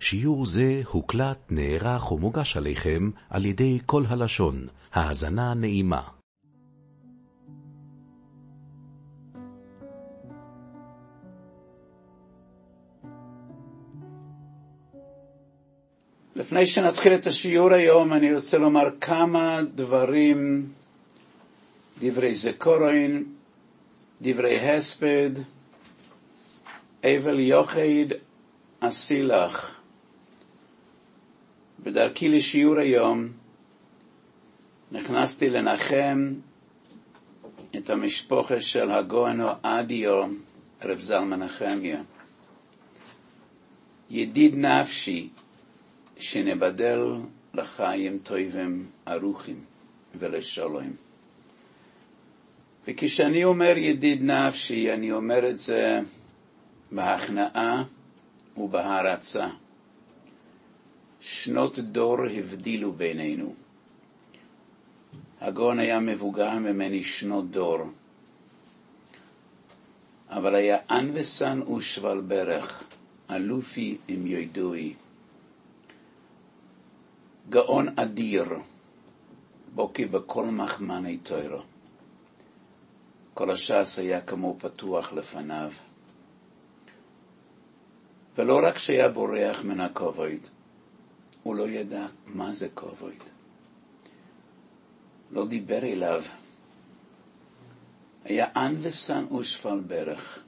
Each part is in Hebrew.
שיעור זה הוקלט, נערך ומוגש עליכם על ידי כל הלשון. האזנה נעימה. לפני שנתחיל את השיעור היום, אני רוצה לומר כמה דברים, דברי זכורין, דברי הספד, אבל יוחד אסילך. בדרכי לשיעור היום, נכנסתי לנחם את המשפחה של הגאון אדיו, רב זלמן נחמיה. ידיד נפשי, שנבדל לחיים טובים ארוכים ולשלום. וכשאני אומר ידיד נפשי, אני אומר את זה בהכנעה ובהערצה. שנות דור הבדילו בינינו. הגאון היה מבוגר ממני שנות דור, אבל היה אנבסן ושבל ברך, אלופי עם ידועי. גאון אדיר, בוקי בכל מחמני תוירו. כל הש"ס היה כמו פתוח לפניו. ולא רק שהיה בורח מן הכבוד, הוא לא ידע מה זה כבוד. לא דיבר אליו. היה אנבסן ושפל ברך.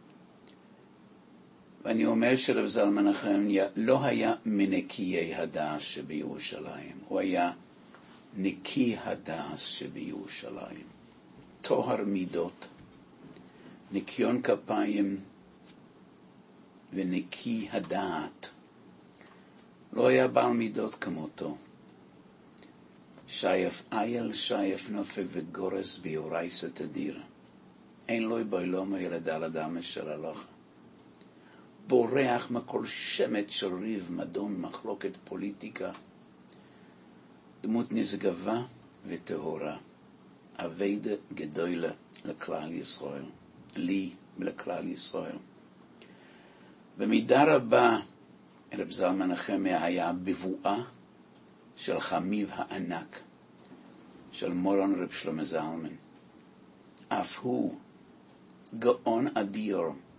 ואני אומר שרב זלמן נחמיה לא היה מנקיי הדעת שבירושלים. הוא היה נקי הדעת שבירושלים. טוהר מידות, ניקיון כפיים ונקי הדעת. לא היה בעל מידות כמותו. שייף אייל, שייף נופה וגורס ביורייס תדיר. אין לו בעולמו ילדה לדם של הלוכה. בורח מכל שמת של ריב, מדון, מחלוקת, פוליטיקה. דמות נשגבה וטהורה. אביידה גדולה לכלל ישראל. לי ולכלל ישראל. במידה רבה, רב זלמן נחמיה היה בבואה של חמיב הענק, של מורן רב שלמה זלמן. אף הוא גאון אדיר,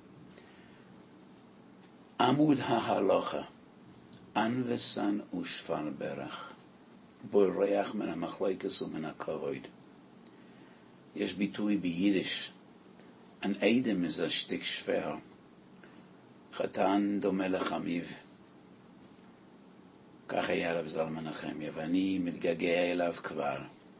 עמוד ההלכה, אנבסן ושפל ברך, בורח מן המחלוקת ומן הכבוד. יש ביטוי ביידיש, an Eidem ist ein Stück schwer. חתן דומה לחמיב. כך היה רב זלמן נחמיה, ואני מתגעגע אליו כבר.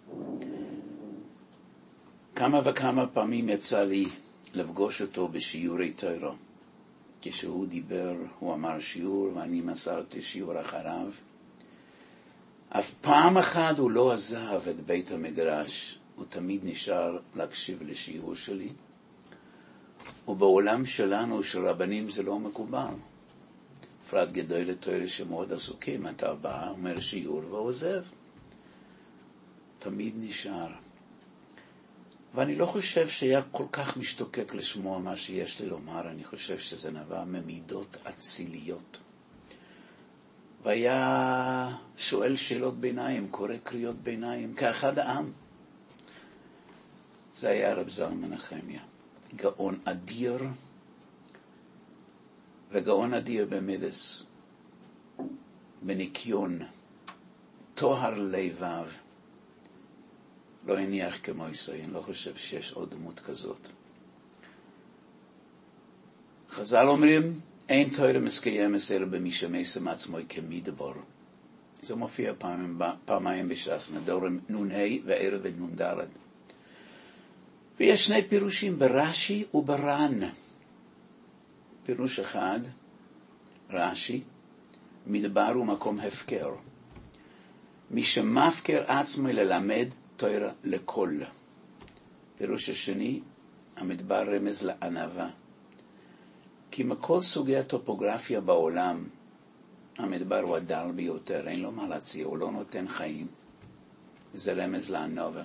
כמה וכמה פעמים יצא לי לפגוש אותו בשיעורי תורה. כשהוא דיבר, הוא אמר שיעור, ואני מסרתי שיעור אחריו. אף פעם אחת הוא לא עזב את בית המדרש, הוא תמיד נשאר להקשיב לשיעור שלי. ובעולם שלנו, של רבנים, זה לא מקובל. פרט גדול לתורה שמאוד עסוקים, אתה בא, אומר שיעור ועוזב. תמיד נשאר. ואני לא חושב שהיה כל כך משתוקק לשמוע מה שיש לי לומר, אני חושב שזה נבע ממידות אציליות. והיה שואל שאלות ביניים, קורא קריאות ביניים, כאחד העם. זה היה רב זלמן נחמיה. גאון אדיר, וגאון אדיר במדס, בניקיון, טוהר לבב. לא הניח כמו ישראל, אני לא חושב שיש עוד דמות כזאת. חז"ל אומרים, אין תורה מסקיימת אלא במי שמיישם עצמו כמדבר. זה מופיע פעמיים בש"ס, נדור נ"ה וערב נ"ד. ויש שני פירושים, ברש"י ובר"ן. פירוש אחד, רש"י, מדבר הוא מקום הפקר. מי שמפקר עצמו ללמד תורה לכל. פירוש השני, המדבר רמז לענווה. כי מכל סוגי הטופוגרפיה בעולם, המדבר הוא הדל ביותר, אין לו מה להציע, הוא לא נותן חיים. זה רמז לענווה.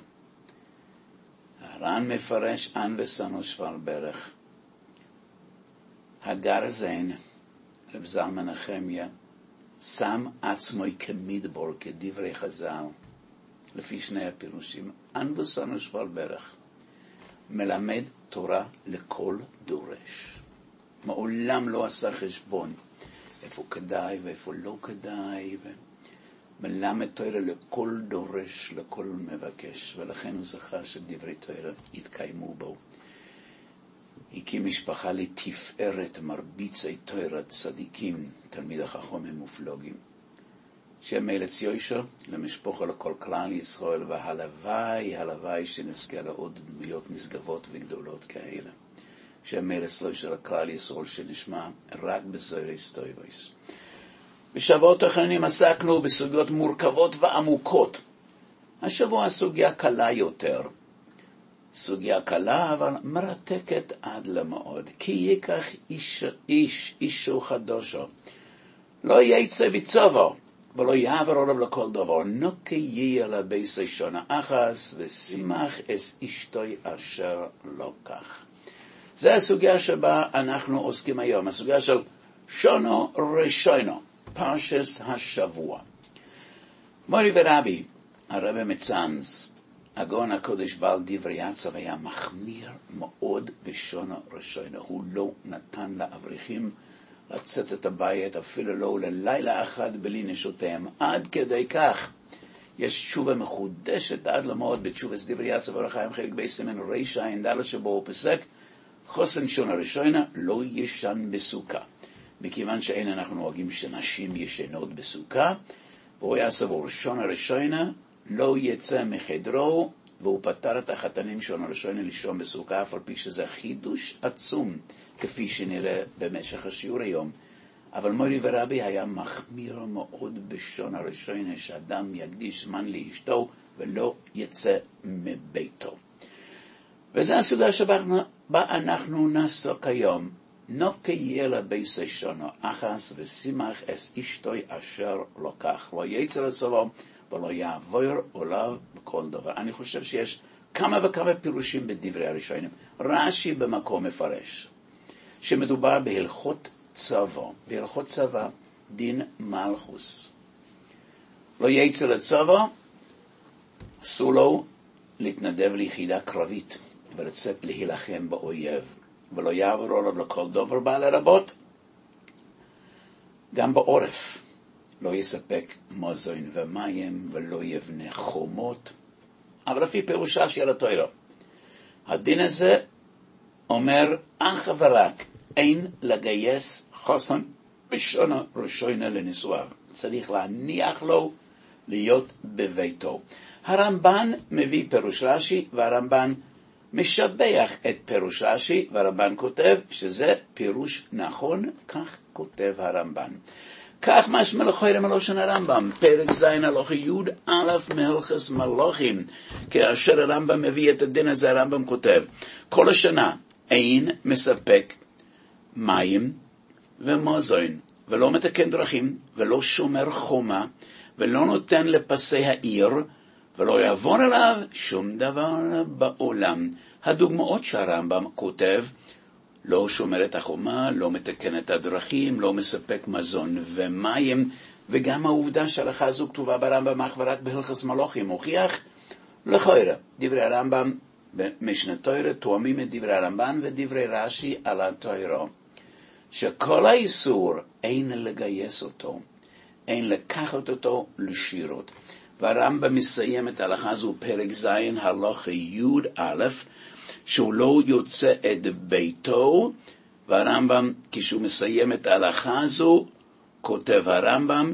הר"ן מפרש אנבסן ושפל ברך. הגרזן, רב זלמן נחמיה, שם עצמו כמדבור, כדברי חז"ל, לפי שני הפירושים, אנבוסן ושפל ברך, מלמד תורה לכל דורש. מעולם לא עשה חשבון, איפה כדאי ואיפה לא כדאי, מלמד תורה לכל דורש, לכל מבקש, ולכן הוא זכה שדברי תורה יתקיימו בו. הקים משפחה לתפארת מרביצי תורה צדיקים, תלמיד החכמים מופלוגים. שם מלץ יושר למשפחה לכל כלל ישראל, והלוואי, הלוואי שנזכה לעוד דמויות נשגבות וגדולות כאלה. שם מלץ יושר לכלל ישראל שנשמע רק בסוירי סטויבויס. בשבועות האחרונים עסקנו בסוגיות מורכבות ועמוקות. השבוע הסוגיה קלה יותר. סוגיה קלה אבל מרתקת עד למאוד. כי ייקח אישו חדושו. לא יצא בצבו, ולא יעבר עליו לכל דבר. נוקי יהיה לבייס שונה אחס, ושימח אס אשתוי אשר לא כך. זה הסוגיה שבה אנחנו עוסקים היום. הסוגיה של שונו ראשונו. פרשס השבוע. מורי ורבי, הרבי מצאנז, הגאון הקודש בעל דברי עצב, היה מחמיר מאוד בשונו ראשונו. הוא לא נתן לאברכים לצאת את הבית, אפילו לא ללילה אחד בלי נשותיהם. עד כדי כך, יש תשובה מחודשת עד למאוד בתשובס דברי עצב אור החיים חלק בסימן רישא ע"ד שבו הוא פסק, חוסן שונו ראשונו לא ישן בסוכה. מכיוון שאין אנחנו נוהגים שנשים ישנות בסוכה, והוא היה סבור שונו ראשונו לא יצא מחדרו, והוא פטר את החתנים שונו ראשונו לישון בסוכה, אף על פי שזה חידוש עצום, כפי שנראה במשך השיעור היום. אבל מורי ורבי היה מחמיר מאוד בשונו ראשונו, שאדם יקדיש זמן לאשתו ולא יצא מביתו. וזה הסוגיה שבה אנחנו נעסוק היום. נוקי יהיה לבייס שונו אחס, ושימח אס אשתוי אשר לא כך. לא יצא לצבו ולא יעבור עליו בכל דבר. אני חושב שיש כמה וכמה פירושים בדברי הראשונים. רש"י במקום מפרש שמדובר בהלכות צבא. בהלכות צבא דין מלכוס. לא יצא לצבא, אסור לו להתנדב ליחידה קרבית ולצאת להילחם באויב. ולא יעבור עליו לכל דבר בעל הרבות. גם בעורף לא יספק מזון ומים ולא יבנה חומות. אבל לפי פירושה של התורה, הדין הזה אומר אך ורק אין לגייס חוסן בשונו ראשונו לנישואיו. צריך להניח לו להיות בביתו. הרמב"ן מביא פירוש רש"י, והרמב"ן משבח את פירוש רש"י, והרמב"ן כותב שזה פירוש נכון, כך כותב הרמב"ן. כך משמע לכאורה מלושן הרמב"ם, פרק ז' הלכה י' מהלכות מלכים. כאשר הרמב"ם מביא את הדין הזה, הרמב"ם כותב, כל השנה אין מספק מים ומזון, ולא מתקן דרכים, ולא שומר חומה, ולא נותן לפסי העיר, ולא יעבור עליו שום דבר בעולם. הדוגמאות שהרמב"ם כותב, לא שומר את החומה, לא מתקן את הדרכים, לא מספק מזון ומים, וגם העובדה שההלכה זו כתובה ברמב"ם אך ורק בהלכות מלכים, מוכיח לכאורה דברי הרמב"ם במשנה תורה תואמים את דברי הרמב"ן ודברי רש"י על התורה, שכל האיסור אין לגייס אותו, אין לקחת אותו לשירות. והרמב"ם מסיים את ההלכה הזו פרק ז' הלכה י' שהוא לא יוצא את ביתו. והרמב"ם כשהוא מסיים את ההלכה הזו כותב הרמב"ם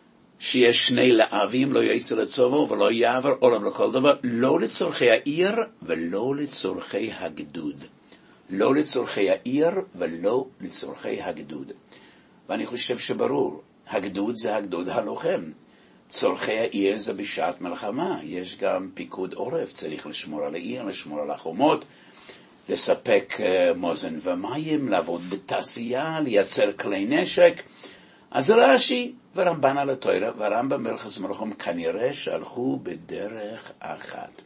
שיש שני לאווים, לא יצא לצבא ולא יעבר עליו לכל דבר, לא לצורכי העיר ולא לצורכי הגדוד. לא לצורכי העיר ולא לצורכי הגדוד. ואני חושב שברור, הגדוד זה הגדוד הלוחם. צורכי העיר זה בשעת מלחמה. יש גם פיקוד עורף, צריך לשמור על העיר, לשמור על החומות, לספק מזון ומים, לעבוד בתעשייה, לייצר כלי נשק. אז רש"י ורמב"ן על התורה והרמב"ם בהלכות מלכים כנראה שהלכו בדרך אחת.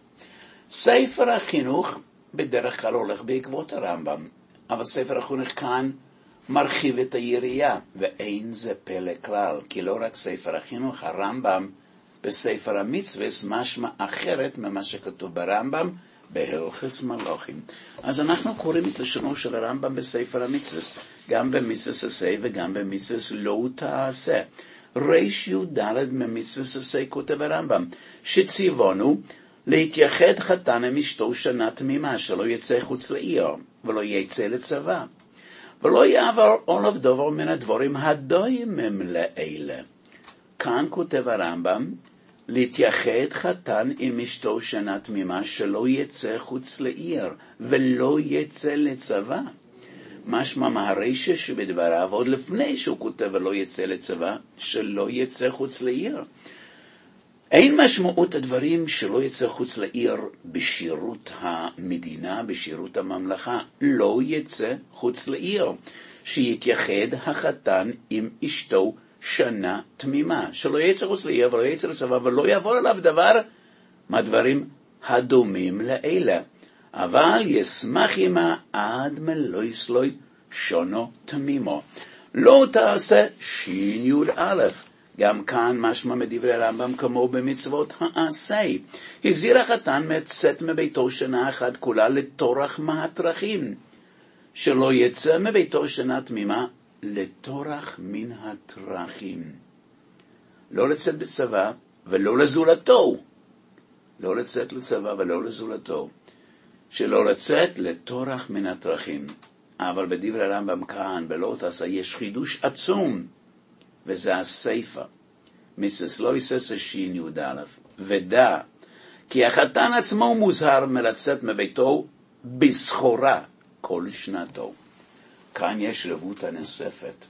ספר החינוך בדרך כלל הולך בעקבות הרמב"ם, אבל ספר החינוך כאן מרחיב את היריעה, ואין זה פלא כלל, כי לא רק ספר החינוך, הרמב"ם בספר המצוות משמע אחרת ממה שכתוב ברמב"ם בהלכות מלכים. אז אנחנו קוראים את לשונו של הרמב"ם בספר המצוות, גם במצוות עשה וגם במצוות לא תעשה. ריש י"ד ממצוות עשה כותב הרמב"ם, שציוונו להתייחד חתן עם אשתו שנה תמימה, שלא יצא חוץ לעיר ולא יצא לצבא, ולא יעבור עולב דבר מן הדברים הדומים לאלה. כאן כותב הרמב"ם, להתייחד חתן עם אשתו שנה תמימה, שלא יצא חוץ לעיר ולא יצא לצבא. משמע מהרישא שבדבריו, עוד לפני שהוא כותב ולא יצא לצבא, שלא יצא חוץ לעיר. אין משמעות הדברים שלא יצא חוץ לעיר בשירות המדינה, בשירות הממלכה. לא יצא חוץ לעיר, שיתייחד החתן עם אשתו שנה תמימה, שלא יצא חוץ לעיר ולא יצא לצבא, ולא יעבור עליו דבר מהדברים הדומים לאלה. אבל ישמח עמה עד מלא יסלוי שונו תמימו. לא תעשה שי"א. גם כאן משמע מדברי הרמב"ם כמו במצוות העשה. הזהיר החתן מצאת מביתו שנה אחת כולה לטורח מהטרחים, שלא יצא מביתו שנה תמימה לטורח מן הטרחים. לא לצאת בצבא ולא לזולתו. לא לצאת לצבא ולא לזולתו. שלא לצאת לטורח מן הטרחים. אבל בדברי הרמב"ם כאן בלא תעשה יש חידוש עצום, וזה הסיפא. מצוות לא יעשה שי"א. ודע כי החתן עצמו מוזהר מלצאת מביתו בסחורה כל שנתו. כאן יש רבותא נוספת.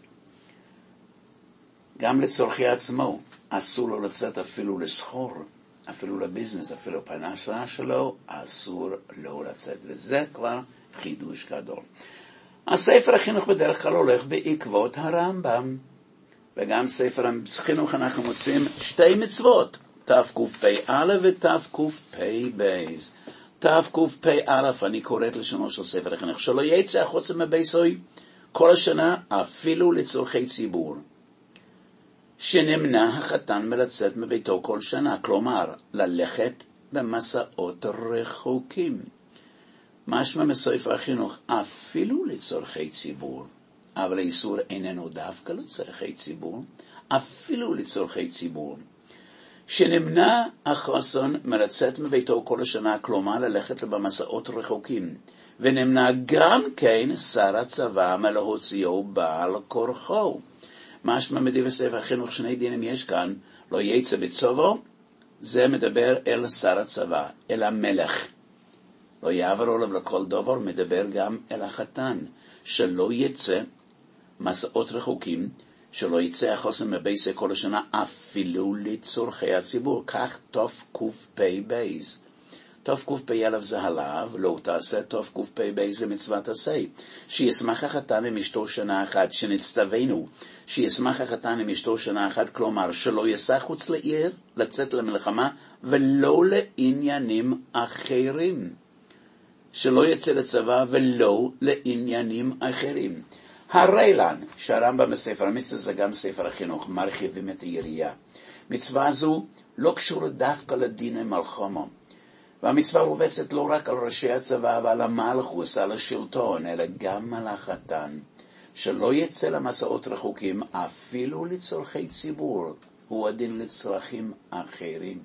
גם לצורכי עצמו אסור לו לצאת אפילו לסחור, אפילו לביזנס, אפילו פרנסה שלו, אסור לו לצאת. וזה כבר חידוש גדול. הספר החינוך בדרך כלל הולך בעקבות הרמב"ם. וגם ספר החינוך אנחנו מוצאים שתי מצוות, תקפ"א ותקפ"ב. תקפ"א אני קוראת לשונו של ספר החינוך, שלא יצא החוצה מביתו כל השנה אפילו לצורכי ציבור, שנמנע החתן מלצאת מביתו כל שנה, כלומר ללכת במסעות רחוקים. משמע מספר החינוך אפילו לצורכי ציבור, אבל האיסור איננו דווקא לצורכי ציבור, אפילו לצורכי ציבור. שנמנע החתן מלצאת מביתו כל השנה, כלומר ללכת במסעות רחוקים, ונמנע גם כן שר הצבא מלהוציאו בעל כורחו. משמע מדברי ספר החינוך שני דינים יש כאן, לא יצא בצבא, זה מדבר אל שר הצבא, אל המלך. לא יעבור עליו לכל דבר, מדבר גם אל החתן, שלא יצא מסעות רחוקים, שלא יצא החתן מביתו כל השנה אפילו לצורכי הציבור. כך תקפ"ב. תקפ"א זה הלאו, לא תעשה. תקפ"ב זה מצוות עשה, שישמח החתן עם אשתו שנה אחת, שנצטווינו שישמח החתן עם אשתו שנה אחת, כלומר שלא יצא חוץ לעיר לצאת למלחמה ולא לעניינים אחרים, שלא יצא לצבא ולא לעניינים אחרים. הרי לנו שהרמב"ם בספר המצוות זה גם ספר החינוך, מרחיבים את היריעה. מצווה זו לא קשורה דווקא לדין מלחמה, והמצווה רובצת לא רק על ראשי הצבא ועל המלכוס, על השלטון, אלא גם על החתן, שלא יצא למסעות רחוקים אפילו לצורכי ציבור, הוא הדין לצרכים אחרים.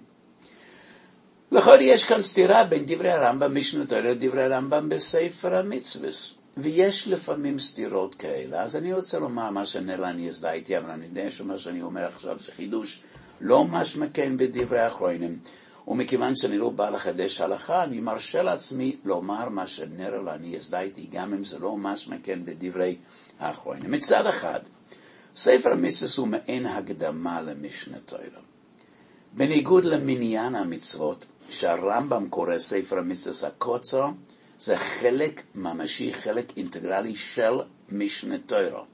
לכן יש כאן סתירה בין דברי הרמב"ם משנה תורה לדברי הרמב"ם בספר המצוות, ויש לפעמים סתירות כאלה. אז אני רוצה לומר מה שנראה הזדהיתי, אבל אני יודע שמה שאני אומר עכשיו זה חידוש לא משמע כן בדברי האחרונים, ומכיוון שאני לא בא לחדש הלכה, אני מרשה לעצמי לומר מה שנראה אני הזדהיתי, גם אם זה לא משמע כן בדברי האחרונים. מצד אחד, ספר המצוות הוא מעין הקדמה למשנה תורה. בניגוד למניין המצוות, שהרמב"ם קורא ספר המצוות הקוצר, זה חלק ממשי, חלק אינטגרלי של משנה תורה.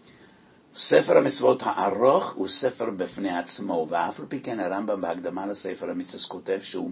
ספר המצוות הארוך הוא ספר בפני עצמו, ואף על פי כן הרמב"ם בהקדמה לספר המצוות כותב שהוא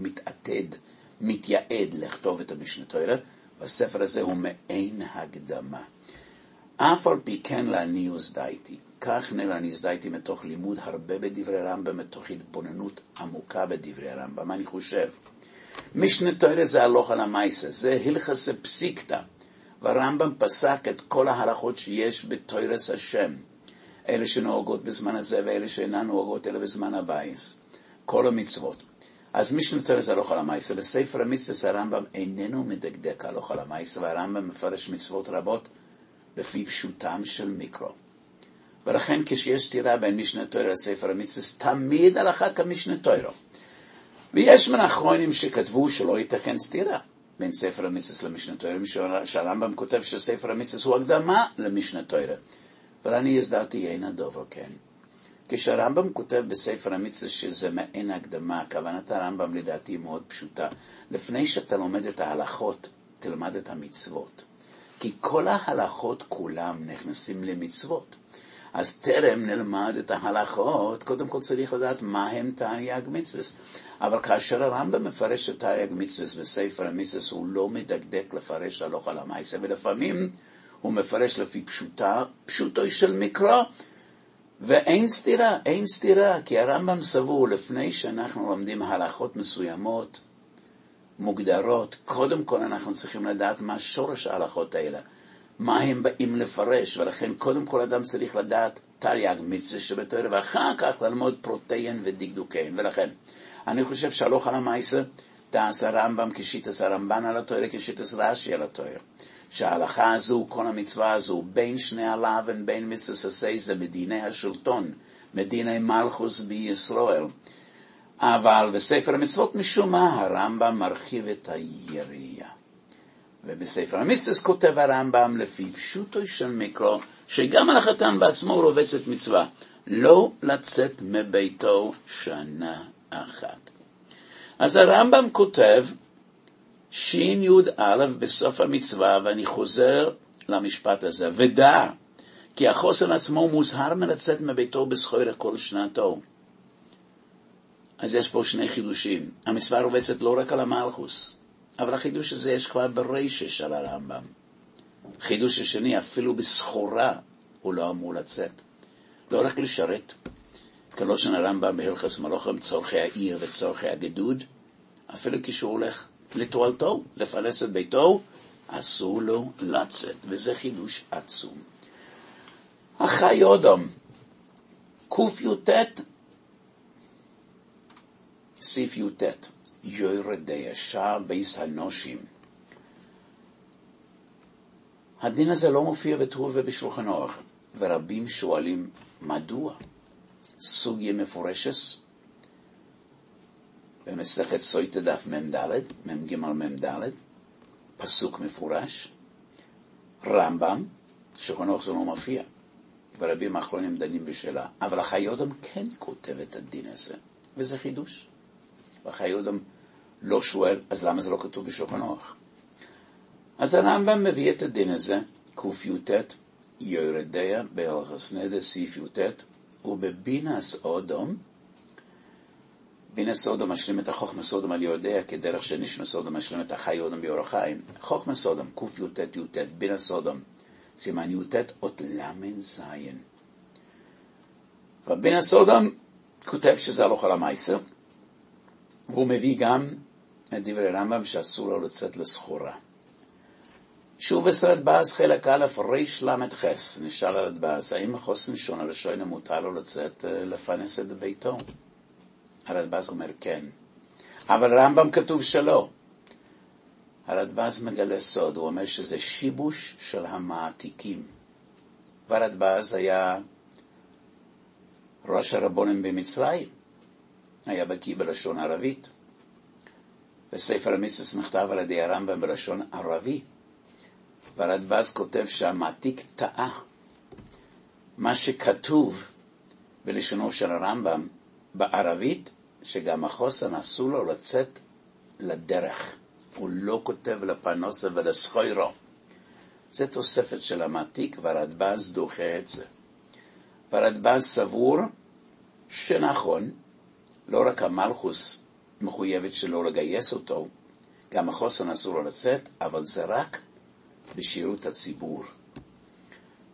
מתייעד לכתוב את המשנה תורה, והספר הזה הוא מעין הקדמה. אף על פי כן לעני הוזדייתי. כך לעני הוזדייתי מתוך לימוד הרבה בדברי רמב"ם, מתוך התבוננות עמוקה בדברי רמב"ם. אני חושב, משנה תורה זה הלכה למעשה, זה הלכות פסיקתא, והרמב"ם פסק את כל ההלכות שיש בתורת השם, אלה שנוהגות בזמן הזה ואלה שאינן נוהגות אלא בזמן הבייס, כל המצוות. אז משנה תורה זה הלכה למעשה. בספר המצוות הרמב"ם איננו מדקדק הלכה למעשה, והרמב"ם מפרש מצוות רבות לפי פשוטם של מיקרו. ולכן כשיש סתירה בין משנה תורה לספר המצוות, תמיד הלכה כמשנה תורה. ויש מנחונים שכתבו שלא ייתכן סתירה בין ספר המצוות למשנה תורה, שהרמב"ם כותב שספר המצוות הוא הקדמה למשנה תורה. אבל אני הסברתי אין הדובר כן. כשהרמב"ם כותב בספר המצוות שזה מעין הקדמה, כוונת הרמב"ם לדעתי מאוד פשוטה. לפני שאתה לומד את ההלכות, תלמד את המצוות. כי כל ההלכות כולם נכנסים למצוות. אז טרם נלמד את ההלכות, קודם כל צריך לדעת מה הם תרי"ג מצוות. אבל כאשר הרמב"ם מפרש את תרי"ג מצוות בספר המצוות, הוא לא מדקדק לפרש הלכה למעשה, ולפעמים הוא מפרש לפי פשוטו של מקרא, ואין סתירה, אין סתירה, כי הרמב"ם סבור לפני שאנחנו לומדים הלכות מסוימות, מוגדרות, קודם כל אנחנו צריכים לדעת מה שורש ההלכות האלה, מה הם באים לפרש, ולכן קודם כל אדם צריך לדעת תרי"ג מצוות שבתורה, ואחר כך ללמוד פרוטיין ודקדוקיין. ולכן אני חושב שהלכה למעשה תעשה הרמב"ם כשיטת הרמב"ן על התורה, כשיטת רש"י על התורה. שההלכה הזו, כל המצווה הזו, בין שני הלאווין, בין מצוות עשה, זה מדיני השלטון, מדיני מלכוס בישראל. אבל בספר המצוות משום מה, הרמב"ם מרחיב את היריעה. ובספר המצוות כותב הרמב"ם לפי פשוטו של מקרא, שגם על החתן בעצמו רובץ את מצווה, לא לצאת מביתו שנה אחת. אז הרמב"ם כותב, שין יוד א' בסוף המצווה, ואני חוזר למשפט הזה, ודע, כי החוסן עצמו מוזהר מלצאת מביתו בסחורה כל שנתו. אז יש פה שני חידושים. המצווה רובצת לא רק על המלכוס, אבל החידוש הזה יש כבר ברשש על הרמב"ם. חידוש השני, אפילו בסחורה הוא לא אמור לצאת. לא רק לשרת, כלא של הרמב"ם בהלכות מלוכים, צורכי העיר וצורכי הגדוד, אפילו כשהוא הולך לתועלתו, לפרנס את ביתו, אסור לו לצאת, וזה חידוש עצום. החי אדם, ק"י"ט, סעיף י"ט, יורדי שער בייס הנושים. הדין הזה לא מופיע בטור ובשולחן אורך, ורבים שואלים מדוע. סוגיה מפורשת במסכת סוטה דף מ"ד, מ"ג מ"ד, פסוק מפורש, רמב"ם, שולחן אורך זה לא מופיע, ורבים האחרונים דנים בשאלה, אבל החי אדם כן כותב את הדין הזה, וזה חידוש. והחי אדם לא שואל, אז למה זה לא כתוב בשולחן אורך? אז הרמב"ם מביא את הדין הזה, ק"י"ט, יורדיה בהלכות נדר, סעיף י"ט, ובבינס אדם, בינס אדם משלים את החוכמה סודם על יורדיה, כדרך שנשמע סודם משלים את החי אדם באור החיים. חוכמה סודם, ק"י"ט י"ט, בינס אדם, סימן י"ט, אות למ"ן זין. ובינס אדם כותב שזה הלכה למעשה, והוא מביא גם את דברי רמב"ם שאסור לו לצאת לסחורה. שוב בסרדב"ז חלק א' ריש למד חס, נשאל על הרדב"ז, האם החוסן שון הראשון מותר לו לצאת לפרנס את ביתו? הרדב"ז אומר כן, אבל רמב"ם כתוב שלא. הרדב"ז מגלה סוד, הוא אומר שזה שיבוש של המעתיקים. והרדב"ז היה ראש הרבונים במצרים, היה בקיא בלשון ערבית. בספר המצוות נכתב על ידי הרמב"ם בלשון ערבי. והרדב"ז כותב שהמעתיק טעה. מה שכתוב בלשונו של הרמב"ם בערבית, שגם החוסן אסור לו לצאת לדרך. הוא לא כותב לפרנסה ולסחורו. זה תוספת של המעתיק, והרדב"ז דוחה את זה. והרדב"ז סבור שנכון, לא רק המלכוס מחויבת שלא לגייס אותו, גם החוסן אסור לו לצאת, אבל זה רק בשירות הציבור.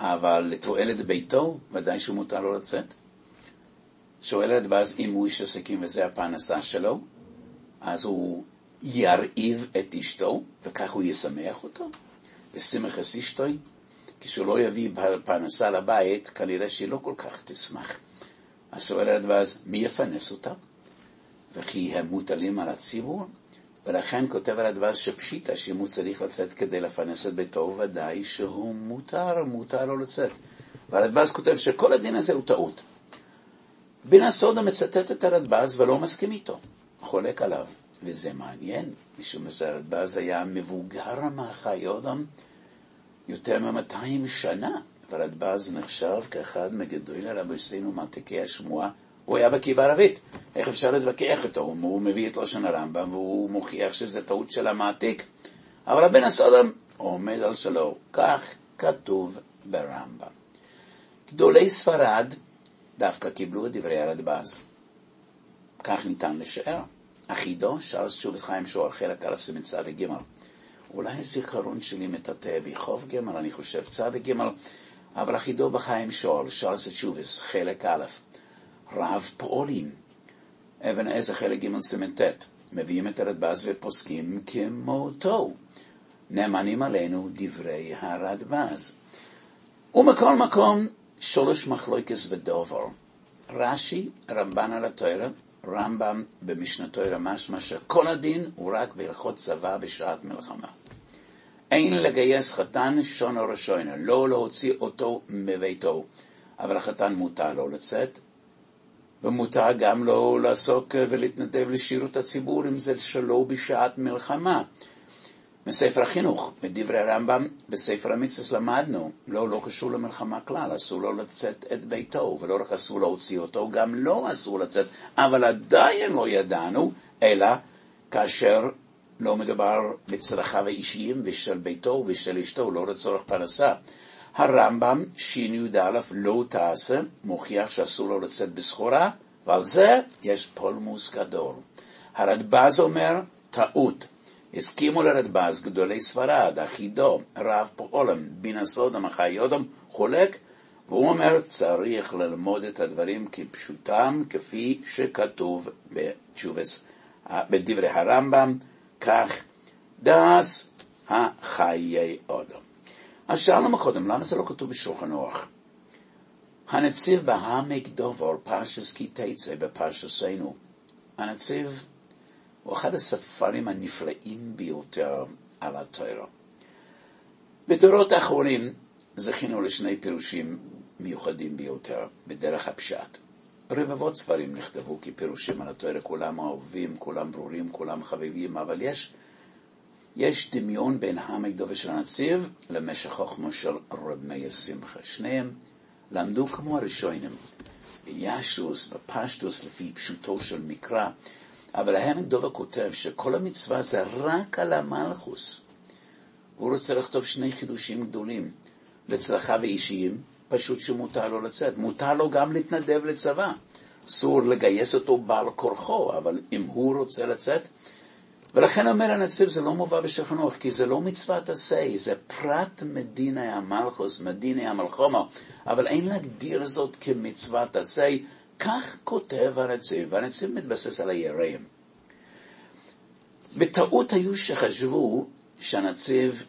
אבל לתועלת ביתו, ודאי שהוא מותר לו לצאת. שואל הרדב"ז, אם הוא איש עסקים וזה הפרנסה שלו, אז הוא ירעיב את אשתו, וכך הוא ישמח אותו. ושימח את אשתו, כשהוא לא יביא פרנסה לבית, כנראה שהיא לא כל כך תשמח. אז שואל הרדב"ז, מי יפרנס אותה? וכי הם מוטלים על הציבור? ולכן כותב הרדב"ז שפשיטה שאם הוא צריך לצאת כדי לפרנס את ביתו, ודאי שהוא מותר לו לצאת. והרדב"ז כותב שכל הדין הזה הוא טעות. בן הסודה מצטט את הרדב"ז ולא מסכים איתו, חולק עליו. וזה מעניין, משום שהרדב"ז היה מבוגר מהחיי אדם יותר מ-200 שנה, והרדב"ז נחשב כאחד מגדולי רבותינו מעתיקי השמועה. הוא היה בקיא בערבית, איך אפשר להתווכח איתו? הוא מביא את לשון הרמב"ם והוא מוכיח שזה טעות של המעתיק, אבל הבן הסודה עומד על שלו, כך כתוב ברמב"ם. גדולי ספרד דווקא קיבלו את דברי הרדב"ז, כך ניתן לשער. אחידו, שאלס תשובת חיים שואל, חלק א' סימן צדיק ג'. אולי הזיכרון שלי מטאטא בחוב ג', אני חושב צדיק ג', אבל אחידו בחיים שואל, שאלס תשובת, חלק א', רב פועלים, אבן עזר חלק ג' סימן ט', מביאים את הרדב"ז ופוסקים כמותו. נאמנים עלינו דברי הרדב"ז. ומכל מקום, 3 מחלוקס ודובר. רש"י, רמב"ן על התורה, רמב"ם במשנה תורה משמע שכל הדין הוא רק בהלכות צבא בשעת מלחמה. אין לגייס חתן שון או ראשונה, לא להוציא אותו מביתו, אבל החתן מותר לו לצאת, ומותר גם לא לעסוק ולהתנדב לשירות הציבור, אם זה שלא בשעת מלחמה. מספר החינוך, בדברי הרמב"ם, בספר המצוות למדנו, לא קשור למלחמה כלל, אסור לו לצאת את ביתו, ולא רק אסור להוציא אותו, גם לא אסור לצאת, אבל עדיין לא ידענו, אלא כאשר לא מדבר בצרכיו האישיים ושל ביתו ושל אשתו, לא לצורך פרנסה. הרמב"ם, שי"א, לא תעשה, מוכיח שאסור לו לצאת בסחורה, ועל זה יש פולמוס גדול. הרדב"ז אומר, טעות. הסכימו לרדב"ז גדולי ספרד, אחידו, רב פועלם, בן הסודה מחי אדם, חולק, והוא אומר, צריך ללמוד את הדברים כפשוטם, כפי שכתוב בדברי הרמב"ם, כך דעס החיי אדם. אז שאלנו קודם, למה זה לא כתוב בשולחן ערוך? הנציב בהעמק דובר, פרשס כי תצא בפרשסנו. הנציב הוא אחד הספרים הנפלאים ביותר על התורה. בדורות האחרונים זכינו לשני פירושים מיוחדים ביותר בדרך הפשט. רבבות ספרים נכתבו כפירושים על התורה, כולם אהובים, כולם ברורים, כולם חביבים, אבל יש דמיון בין העמק דובר של הנציב למשך חוכמה של רב מאיר שמחה. שניהם למדו כמו הראשונים, בישרוס, בפשטוס, לפי פשוטו של מקרא, אבל העמק דובר כותב שכל המצווה זה רק על המלכוס. הוא רוצה לכתוב 2 חידושים גדולים לצרכיו האישיים, פשוט שמותר לו לצאת. מותר לו גם להתנדב לצבא. אסור לגייס אותו בעל כורחו, אבל אם הוא רוצה לצאת, ולכן אומר הנציב, זה לא מובא בשולחן ערוך, כי זה לא מצוות עשה, זה פרט מדיני המלכוס, מדיני המלחמה, אבל אין להגדיר זאת כמצוות עשה. כך כותב הנציב, והנציב מתבסס על היראים. בטעות היו שחשבו שהנציב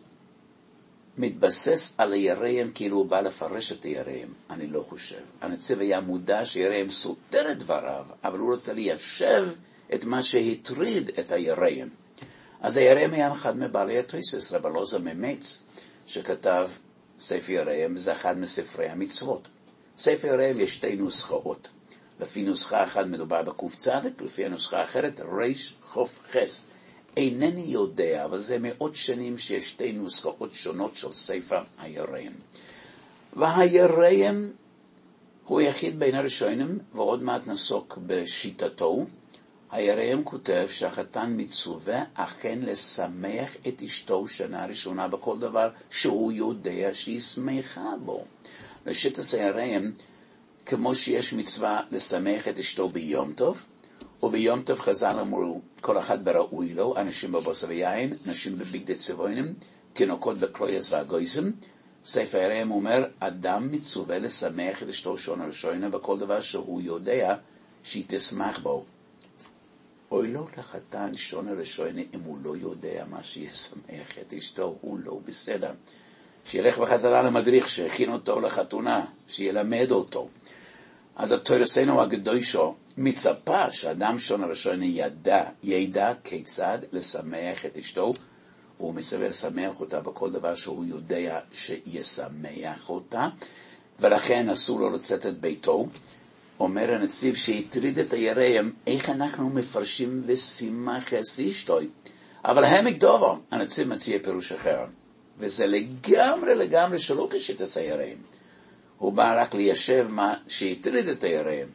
מתבסס על היראים כאילו הוא בא לפרש את היראים. אני לא חושב. הנציב היה מודע שיראים סותר את דבריו, אבל הוא רוצה ליישב את מה שהטריד את היראים. אז היראים היה אחד מבעלי התוספות, רב אלעזר ממץ, שכתב ספר יראים, זה אחד מספרי המצוות. ספר יראים יש 2 נוסחאות. לפי נוסחה אחת מדובר בקוף צדק, לפי הנוסחה האחרת ריש חוף חס. אינני יודע, אבל זה מאות שנים שיש 2 נוסחאות שונות של ספר היראים. והיראים הוא יחיד בין הראשונים, ועוד מעט נעסוק בשיטתו. היראים כותב שהחתן מצווה אכן לשמח את אשתו שנה ראשונה בכל דבר שהוא יודע שהיא שמחה בו. לשיטת היראים, כמו שיש מצווה לשמח את אשתו ביום טוב, וביום טוב חז"ל אמרו, כל אחד בראוי לו, אנשים בבשר ויין, נשים בבגדי צבויים, תינוקות בקלויס והגויזם, ספר יראים אומר, אדם מצווה לשמח את אשתו שונה ראשונה בכל דבר שהוא יודע שהיא תשמח בו. אוי לו לחתן שונה ראשונה אם הוא לא יודע מה שישמח את אשתו, הוא לא בסדר. שילך בחזרה למדריך, שהכין אותו לחתונה, שילמד אותו. אז התורסנו הקדושו מצפה שאדם שונה ראשונה ידע כיצד לשמח את אשתו, והוא מצווה לשמח אותה בכל דבר שהוא יודע שישמח אותה, ולכן אסור לו לצאת את ביתו. אומר הנציב שהטריד את היראים, איך אנחנו מפרשים ושימח את אשתוי? אבל העמק דובו, הנציב מציע פירוש אחר, וזה לגמרי שלא קשת את היראים. הוא בא רק ליישב מה שהטריד את היראים.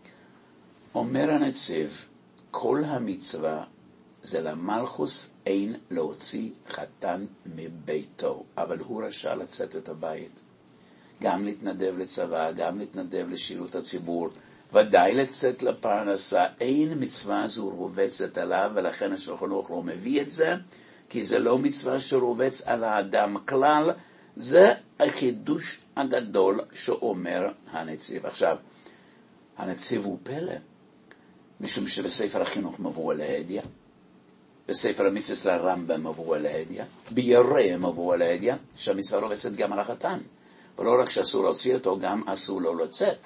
אומר הנציב, כל המצווה זה למלכוס אין להוציא חתן מביתו, אבל הוא רשע לצאת את הבית. גם להתנדב לצבא, גם להתנדב לשירות הציבור, ודאי לצאת לפרנסה. אין מצווה זו רובצת עליו, ולכן השולחן ערוך לא מביא את זה, כי זה לא מצווה שרובץ על האדם כלל, זה החידוש הגדול שאומר הנציב. עכשיו, הנציב הוא פלא, משום שבספר החינוך מבוא על ההדיה, בספר המצוות לרמב"ם מבוא על ההדיה, ביראים מבוא על ההדיה, שהמצווה רובצת גם על החתן. ולא רק שאסור להוציא אותו, גם אסור לו לצאת.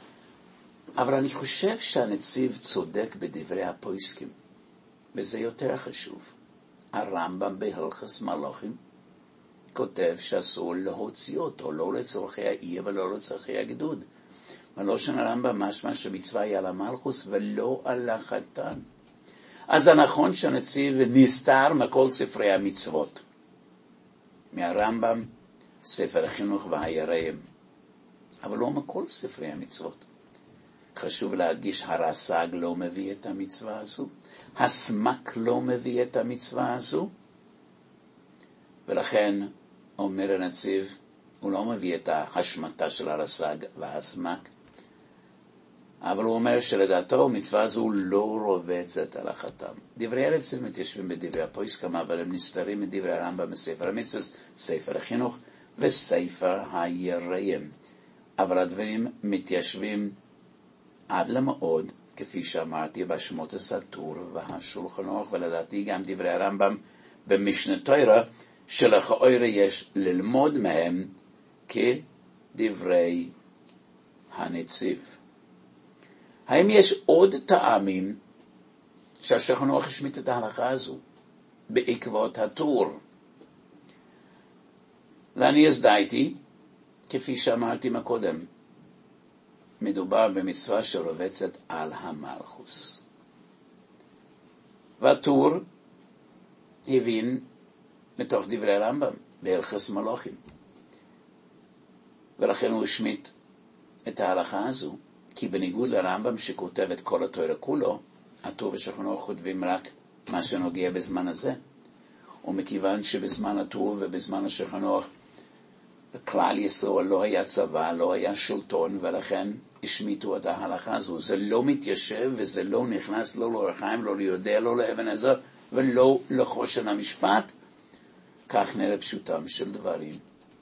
אבל אני חושב שהנציב צודק בדברי הפויסקים, וזה יותר חשוב. הרמב"ם בהלכות מלכים כותב שאסור להוציא אותו, לא לצורכי העיר ולא לצורכי הגדוד. מלושן הרמב"ם משמע שמצווה היא על המלכוס ולא על החתן. אז זה נכון שהנציב נסתר מכל ספרי המצוות. מהרמב"ם, ספר החינוך והיראים, אבל לא מכל ספרי המצוות. חשוב להדגיש, הרס"ג לא מביא את המצווה הזו, הסמ"ק לא מביא את המצווה הזו, ולכן אומר הנציב, הוא לא מביא את ההשמטה של הרס"ג והסמ"ק, אבל הוא אומר שלדעתו מצווה הזו לא רובצת על החתן. דברי הנציב מתיישבים בדברי הפויסקים, אבל הם נסתרים מדברי הרמב"ם בספר המצוות, ספר החינוך וספר היראים. אבל הדברים מתיישבים עד למאוד, כפי שאמרתי, בשמות הסתור והשולחן ערוך, ולדעתי גם דברי הרמב"ם במשנה תורה, שלכאורה יש ללמוד מהם כדברי הנציב. האם יש עוד טעמים שהשולחן ערוך השמיט את ההלכה הזו בעקבות הטור? לעניות דעתי, כפי שאמרתי מקודם, מדובר במצווה שרובצת על המלכוס. והטור הבין מתוך דברי הרמב"ם בהלכות מלכים, ולכן הוא השמיט את ההלכה הזו, כי בניגוד לרמב"ם שכותב את כל התורה כולו, הטור ושולחן ערוך כותבים רק מה שנוגע בזמן הזה. ומכיוון שבזמן הטור ובזמן השולחן ערוך בכלל ישראל לא היה צבא, לא היה שלטון, ולכן השמיטו את ההלכה הזו. זה לא מתיישב וזה לא נכנס לא לאור החיים, לא ליודע, לא לאבן עזר ולא לחושן המשפט. כך נראה פשוטם של דברים.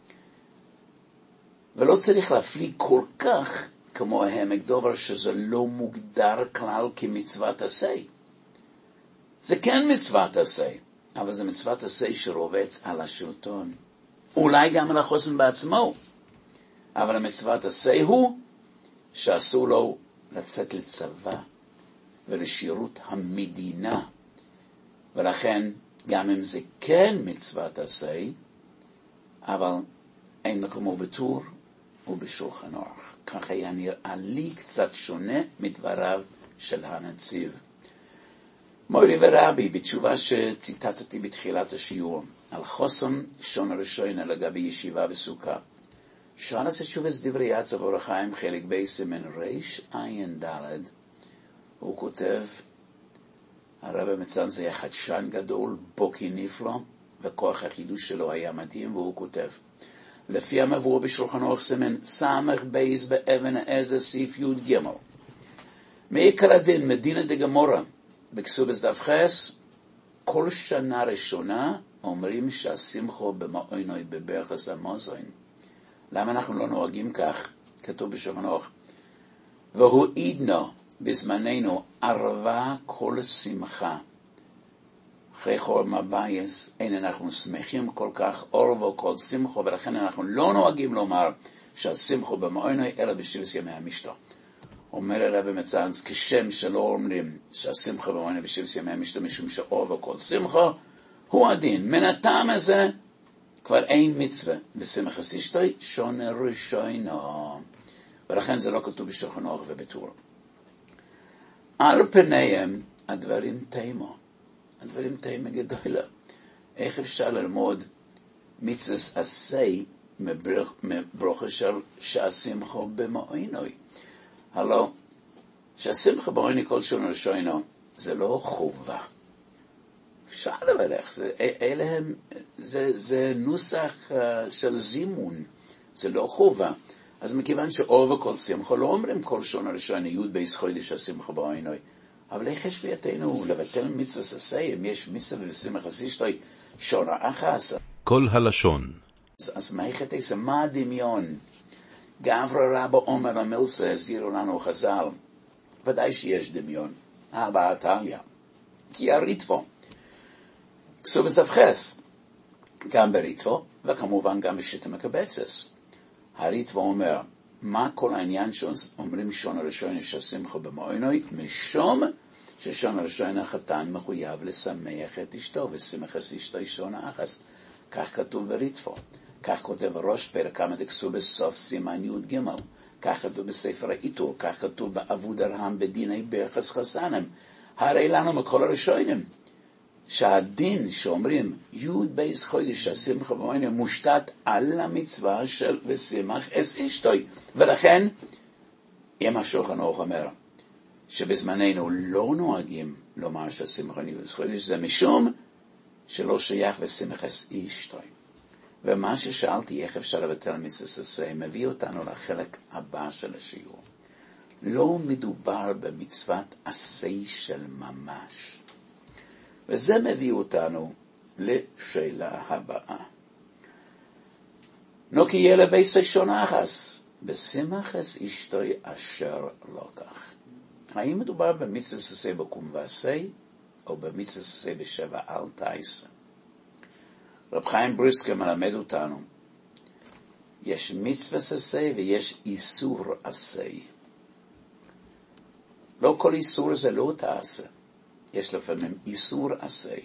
ולא צריך להפליג כל כך כמו העמק דובר, שזה לא מוגדר כלל כמצוות עשה. זה כן מצוות עשה, אבל זה מצוות עשה שרובץ על השלטון. אולי גם על החוסן בעצמו. אבל המצוות עשה הוא שאסור לו לצאת לצבא ולשירות המדינה. ולכן גם אם זה כן מצוות עשה, אבל אין מקומו בטור ובשולחן ערוך. כך היה נראה לי קצת שונה מדבריו של הנציב. מורי ורבי, בתשובה שציטטתי בתחילת השיעור, על חוסן שון הראשון לגבי ישיבה בסוכה, שאל את תשובה דברי יצב אור החיים חלק בי סימן ריש עין ד', הוא כותב, הרב מצאן זה היה חדשן גדול, בוקי נפלא, וכוח החידוש שלו היה מדהים, והוא כותב, לפי המבוא בשולחן ערוך סימן סמך בייס באבן העזר סעיף י' ג' מעיקר הדין מדינה דגמורה בכסובס דף חס, כל שנה ראשונה אומרים שהשמחו במעוינוי בברכס המוזוין למה אנחנו לא נוהגים כך? כתוב בשולחן ערוך. והוא עידנו בזמננו ערבה כל שמחה. אחרי חורבן הבית אין אנחנו שמחים כל כך ערבו כל שמחה, ולכן אנחנו לא נוהגים לומר שהשמחה במעונוי אלא בשבס ימי המשתה. אומר הרב מצאנז, כשם שלא אומרים שהשמחה במעונוי בשבס ימי המשתה משום שערבו כל שמחה, הוא הדין. מן הטעם הזה כבר אין מצווה בשמחה אשתוי שונה ראשונה, ולכן זה לא כתוב בשולחן ערוך ובטור. על פניהם הדברים תימו, הדברים תימו גדולה. איך אפשר ללמוד מצווה עשי מברוכה של שהשמחה במעונוי? הלא, שהשמחה במעונוי כל שונה ראשונה זה לא חובה. אפשר לברך, זה נוסח של זימון, זה לא חובה. אז מכיוון שאור וכל שמחה לא אומרים כל שונה ראשונה י' בייס חודש השמחה בעינוי, אבל איך יש בידינו לבטל מצווה עשי אם יש מצווה ושמחה אשתוי שונה אחת? כל הלשון. אז מה יחטא? מה הדמיון? גברא רבא עומר המלצה הזהירו לנו חז"ל, ודאי שיש דמיון, הבא תליא, כי הריטבו כסוב בסדפחס, גם בריטבו, וכמובן גם בשיטה מקבצס. הריטבו אומר, מה כל העניין שאומרים שונה ראשונה שהשמחה במעונוי? משום ששונה ראשונה חתן מחויב לשמח את אשתו, ושמח את אשתו שונה אחת. כך כתוב בריטבו. כך כותב הראש פרק כמה דכסוב בסוף סימן י' ג'. כך כתוב בספר האיתור, כך כתוב באבו דרהם בדיני ברכס חסנם. הרי לנו מכל הראשונים. שהדין שאומרים י' בייס חודש השמחה במעונוי מושתת על המצווה של ושמח את אשתוי, ולכן אם השולחן ערוך אומר שבזמננו לא נוהגים לומר שהשמחה י' בייס חודש, זה משום שלא שייך ושמח את אשתוי. ומה ששאלתי איך אפשר לבטל מצווה עשה מביא אותנו לחלק הבא של השיעור. לא מדובר במצוות עשה של ממש, וזה מביא אותנו לשאלה הבאה. נו כי יהיה לבייס שונה אחס, בשמח את אשתוי אשר לא כך. האם מדובר במצווה עשה בקום ועשה, או במצווה עשה בשבע אל תעשה? רב חיים בריסקר מלמד אותנו, יש מצווה עשה ויש איסור עשה. לא כל איסור זה לא תעשה. יש לפעמים איסור עשה.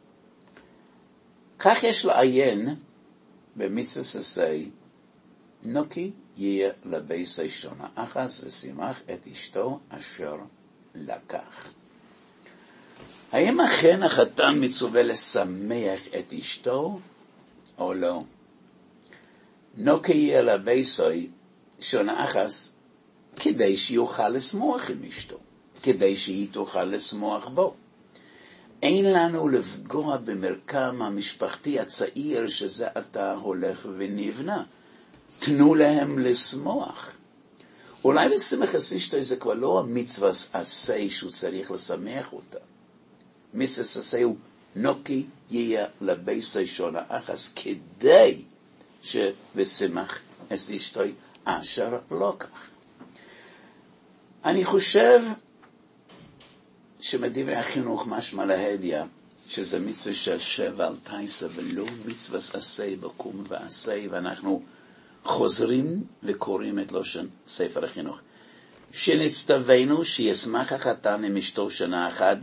כך יש לעיין במצווה עשה, נוקי יהיה לבייס שונה אחס ושמח את אשתו אשר לקח. האם אכן החתן מצווה לשמח את אשתו או לא? נוקי יהיה לבייס שונה אחס כדי שיוכל לשמוח עם אשתו, כדי שהיא תוכל לשמוח בו. אין לנו לפגוע במרקם המשפחתי הצעיר שזה עתה הולך ונבנה. תנו להם לשמוח. אולי בשמח אשתו זה כבר לא המצווה עשה שהוא צריך לשמח אותה. מצווה עשה הוא נוקי יהיה לבייס שונה אחס כדי שבשמח אשתו אשר לא כך. אני חושב שמדברי החינוך משמע להדיה שזה מצווה של שבע אל תעשה ולא מצווה עשה בקום ועשה, ואנחנו חוזרים וקוראים את לשון ספר החינוך. שנצטווינו שישמח החתן עם אשתו שנה אחת,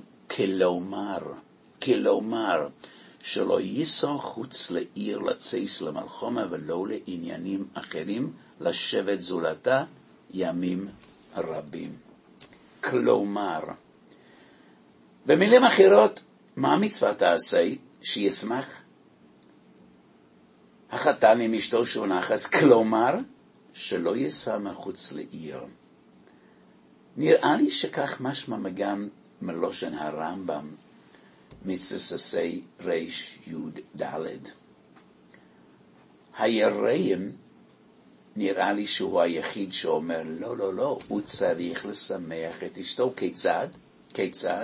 כלומר שלא ייסע חוץ לעיר לצייס למלחמה ולא לעניינים אחרים לשבת זולתה ימים רבים. כלומר, במילים אחרות, מה מצווה תעשה? שישמח החתן עם אשתו שונה אחת, כלומר שלא ייסע מחוץ לעיר. נראה לי שכך משמע מגם מלושן הרמב"ם, מצווה עשה ריש יוד דלת. היראים נראה לי שהוא היחיד שאומר לא, הוא צריך לשמח את אשתו. כיצד?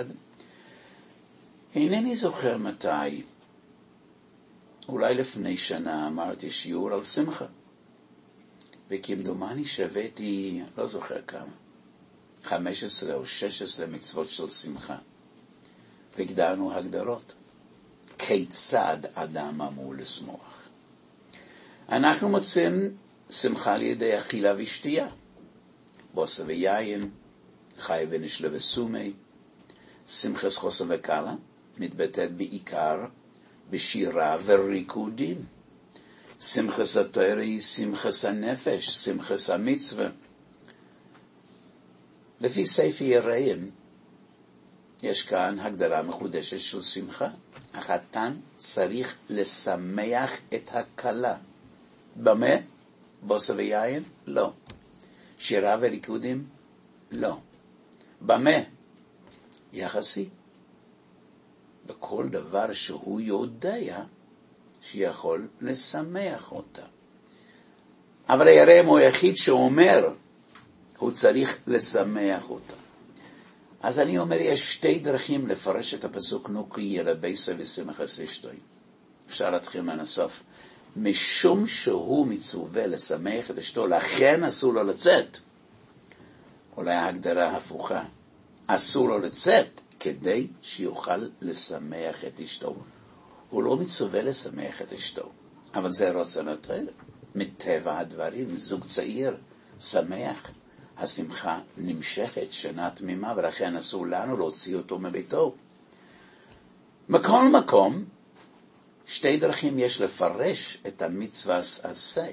אינני זוכר מתי, אולי לפני שנה אמרתי שיעור על שמחה. וכמדומני שהבאתי, לא זוכר כמה, 15 או 16 מצוות של שמחה. והגדרנו הגדרות. כיצד אדם אמור לשמוח? אנחנו מוצאים שמחה על ידי אכילה ושתייה. בוסר ויין, חי ונשלה וסומי. שמחס חוסר וקלה מתבטאת בעיקר בשירה וריקודים. שמחס התורה היא שמחס הנפש, שמחס המצווה. לפי ספר יראים, יש כאן הגדרה מחודשת של שמחה. החתן צריך לשמח את הכלה. במה? בוסר ויין? לא. שירה וריקודים? לא. במה? יחסי. בכל דבר שהוא יודע שיכול לשמח אותה. אבל היראים הוא היחיד שאומר, הוא צריך לשמח אותה. אז אני אומר, יש שתי דרכים לפרש את הפסוק נוקי ילבסה ושמחס אשתוי. אפשר להתחיל מהסוף. משום שהוא מצווה לשמח את אשתו, לכן אסור לו לצאת. אולי ההגדרה הפוכה. אסור לו לצאת כדי שיוכל לשמח את אשתו. הוא לא מצווה לשמח את אשתו, אבל זה רצון התורה. מטבע הדברים, זוג צעיר, שמח. השמחה נמשכת, שנה תמימה, ולכן אסור לנו להוציא אותו מביתו. מכל מקום, שתי דרכים יש לפרש את המצווה עשה.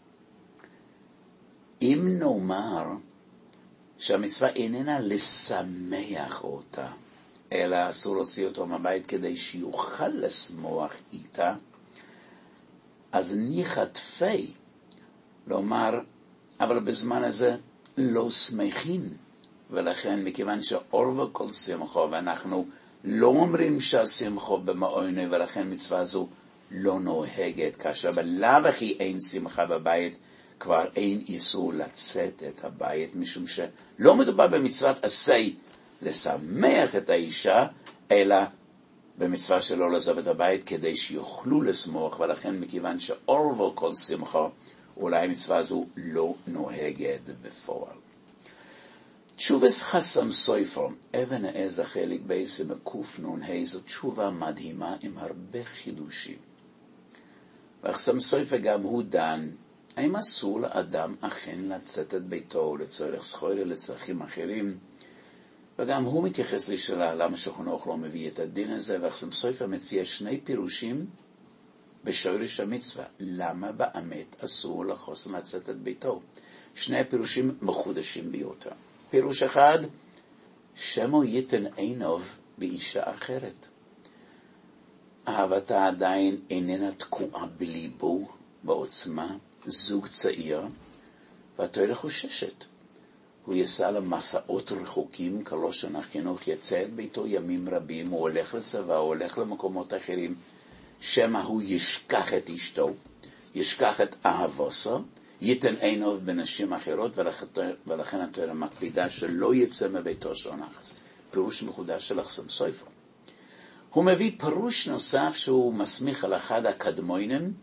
אם נאמר שהמצווה איננה לשמח אותה, אלא אסור להוציא אותו מהבית כדי שיוכל לשמוח איתה, אז ניחא תפי לומר, אבל בזמן הזה לא שמחים, ולכן מכיוון שאור וכל שמחו, ואנחנו לא אומרים שהשמחו במעונה, ולכן מצווה זו לא נוהגת, כאשר בלאו הכי אין שמחה בבית, כבר אין איסור לצאת את הבית, משום שלא מדובר במצוות עשה לשמח את האישה, אלא במצווה שלא לעזוב את הבית כדי שיוכלו לשמוח, ולכן מכיוון שאור וכל שמחו, אולי מצווה זו לא נוהגת בפועל. תשובס חסם סופר, אבן העז החלק בעצם מקוף נון, זו תשובה מדהימה עם הרבה חידושים. וחסם סופר גם הוא דן, האם אסור לאדם אכן לצאת את ביתו לצורך סחורי לצרכים אחרים, וגם הוא מתייחס לשאלה למה שחנוך לא מביא את הדין הזה, וחסם סופר מציע שני פירושים בשורש המצווה, למה באמת אסור לחוסן לצאת את ביתו. שני פירושים מחודשים ביותר. פירוש אחד, שמו ייתן עיניו באישה אחרת. אהבתה עדיין איננה תקועה בליבו, בעוצמה, זוג צעיר, והתורה חוששת. הוא יסע למסעות רחוקים, כלושן החינוך יצא את ביתו ימים רבים, הוא הולך לצבא, הוא הולך למקומות אחרים, שמא הוא ישכח את אשתו, ישכח את אהבוסו, ייתן עיניו בנשים אחרות, ולכן התורה מקפידה שלא יצא מביתו של נחס. פירוש מחודש של חסם סופר. הוא מביא פירוש נוסף שהוא מסמיך על אחד הקדמונים,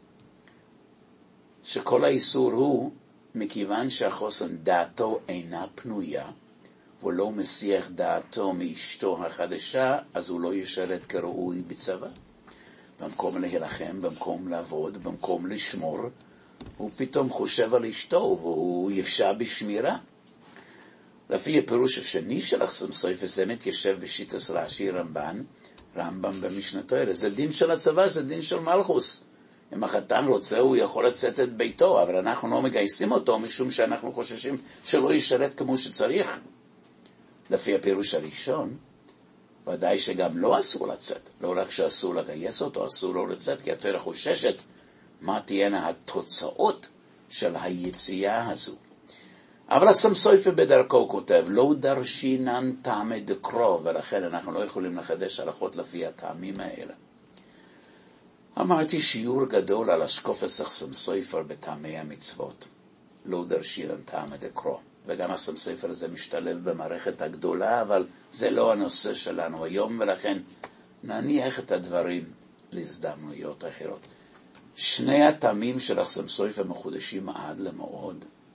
שכל האיסור הוא מכיוון שהחוסן דעתו אינה פנויה, ולא מסיח דעתו מאשתו החדשה, אז הוא לא ישרת כראוי בצבא. במקום להילחם, במקום לעבוד, במקום לשמור, הוא פתאום חושב על אשתו, והוא יפשע בשמירה. לפי הפירוש השני של חסם סופר, זה מתיישב בשיטת רש"י רמב"ם במשנתו, זה דין של הצבא, זה דין של מלכוס. אם החתן רוצה, הוא יכול לצאת את ביתו, אבל אנחנו לא מגייסים אותו, משום שאנחנו חוששים שלא ישרת כמו שצריך. לפי הפירוש הראשון, ודאי שגם לא אסור לצאת. לא רק שאסור לגייס אותו, אסור לו לצאת, כי התורה חוששת מה תהיינה התוצאות של היציאה הזו. אבל חסם סופר בדרכו כותב, לא דרשינן טעמי דקרו, ולכן אנחנו לא יכולים לחדש הלכות לפי הטעמים האלה. אמרתי שיעור גדול על השקופת חסם סופר בטעמי המצוות. לא דרשינן טעמי דקרו. וגם חסם סופר הזה משתלב במערכת הגדולה, אבל זה לא הנושא שלנו היום, ולכן נניח את הדברים להזדמנויות אחרות. שני הטעמים של חסם סופר מחודשים עד למאוד.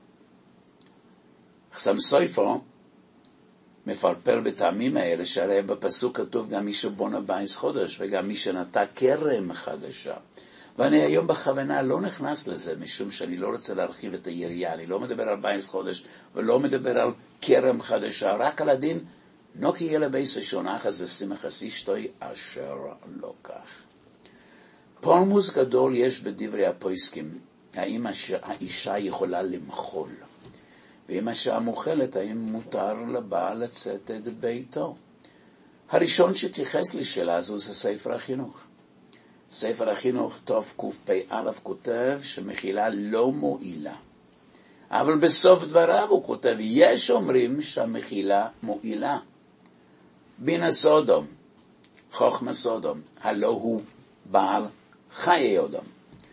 חסם סופר מפרפר בטעמים האלה, שהרי בפסוק כתוב גם מי שבונה בייס חודש, וגם מי שנטע כרם חדשה. ואני היום בכוונה לא נכנס לזה, משום שאני לא רוצה להרחיב את היריעה. אני לא מדבר על בייס חודש, ולא מדבר על כרם חדשה, רק על הדין, נוקי יהיה לבייס ראשון אחז ושימח אשתוי אשר לא כך. פולמוס גדול יש בדברי הפויסקים, האם האישה יכולה למחול, ואם השעה מוכלת, האם מותר לבעל לצאת את ביתו. הראשון שתייחס לשאלה הזו זה ספר החינוך. ספר החינוך טוב קפ"א כותב שמחילה לא מועילה. אבל בסוף דבריו הוא כותב, יש אומרים שהמחילה מועילה. בינה סודום, חוכמה סודום, הלא הוא בעל חיי אדם.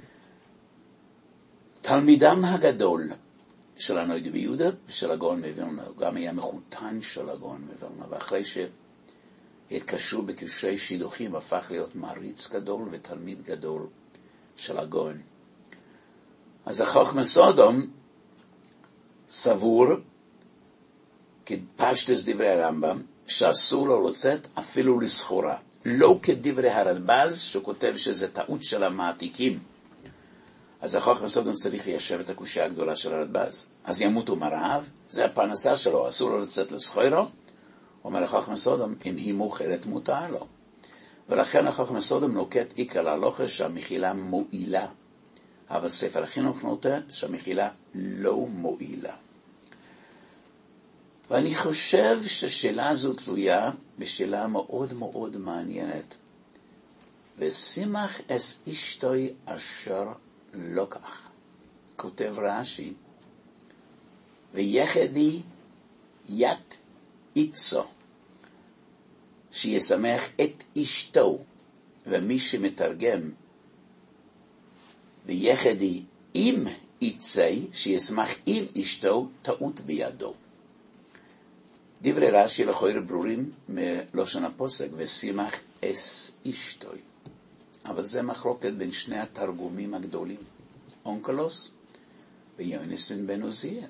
תלמידם הגדול של הנויד ביהודה ושל הגאון מווילנה, הוא גם היה מחותן של הגאון מווילנה, ואחרי שהתקשרו בקשרי שידוכים, הפך להיות מעריץ גדול ותלמיד גדול של הגאון. אז החוכמה סודום סבור, כפשטס דברי הרמב"ם, שאסור לו לצאת אפילו לסחורה. לא כדברי הרדב"ז, שכותב שזה טעות של המעתיקים. אז החוכמה סודום צריך ליישב את הקושיה הגדולה של הרדב"ז. אז ימותו מרעב, זה הפרנסה שלו, אסור לו לצאת לסחורה. אומר החוכמה סודום, אם היא מוכרת מותר לו. ולכן החוכמה סודום נוקט עיקר להלכה שהמחילה מועילה. אבל ספר החינוך נוטה שהמחילה לא מועילה. ואני חושב ששאלה זו תלויה בשאלה מאוד מאוד מעניינת. ושימח אשתוי אשר לא כך. כותב רש"י, ויחדי ית איצו, שישמח את אשתו, ומי שמתרגם, ויחדי עם איצי, שישמח עם אשתו, טעות בידו. דברי רש"י לכאורה ברורים מלושן הפוסק, ושימח אשתוי. אבל זה מחלוקת בין שני התרגומים הגדולים, אונקלוס ויוניסן בן עוזיאל.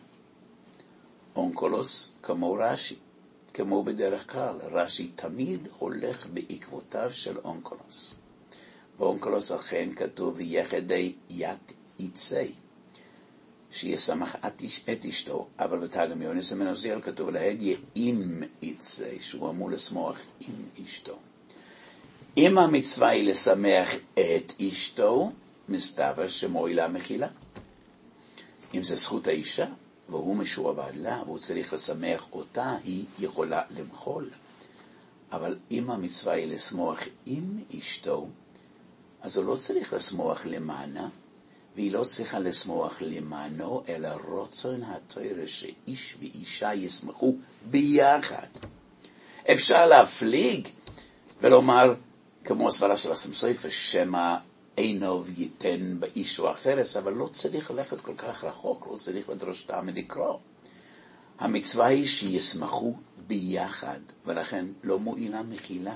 אונקלוס כמו רש"י, כמו בדרך כלל, רש"י תמיד הולך בעקבותיו של אונקלוס. באונקלוס אכן כתוב ויחדי ית איצי, שישמח את אשתו, אבל בתרגם יוניסן בן עוזיאל כתוב להדיה עם איצי, שהוא אמור לשמוח עם אשתו. אם המצווה היא לשמח את אשתו, מסתבר שמועילה מחילה. אם זה זכות האישה, והוא משועבד לה, והוא צריך לשמח אותה, היא יכולה למחול. אבל אם המצווה היא לשמוח עם אשתו, אז הוא לא צריך לשמוח למענה, והיא לא צריכה לשמוח למענו, אלא רצון התורה שאיש ואישה ישמחו ביחד. אפשר להפליג ולומר, כמו הסברה של חסם סופר, שמא עיניו ייתן באיש או אחרס, אבל לא צריך ללכת כל כך רחוק, לא צריך לדרוש טעם לקרוא. המצווה היא שישמחו ביחד, ולכן לא מועילה מחילה.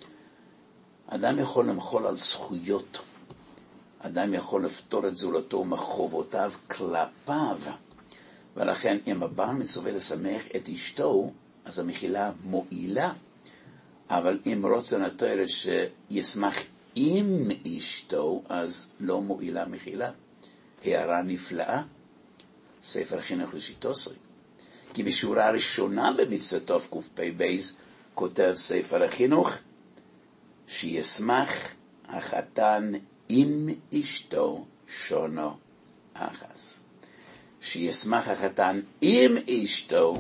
אדם יכול למחול על זכויות, אדם יכול לפתור את זולתו מחובותיו כלפיו, ולכן אם הבעל מצווה לשמח את אשתו, אז המחילה מועילה. אבל אם רצון התורה שישמח עם אשתו, אז לא מועילה מחילה. הערה נפלאה, ספר חינוך לשיטוסרי. כי בשורה הראשונה במצוות טוב קפ"ב כותב ספר החינוך, שישמח החתן עם אשתו שונו אחס. שישמח החתן עם אשתו,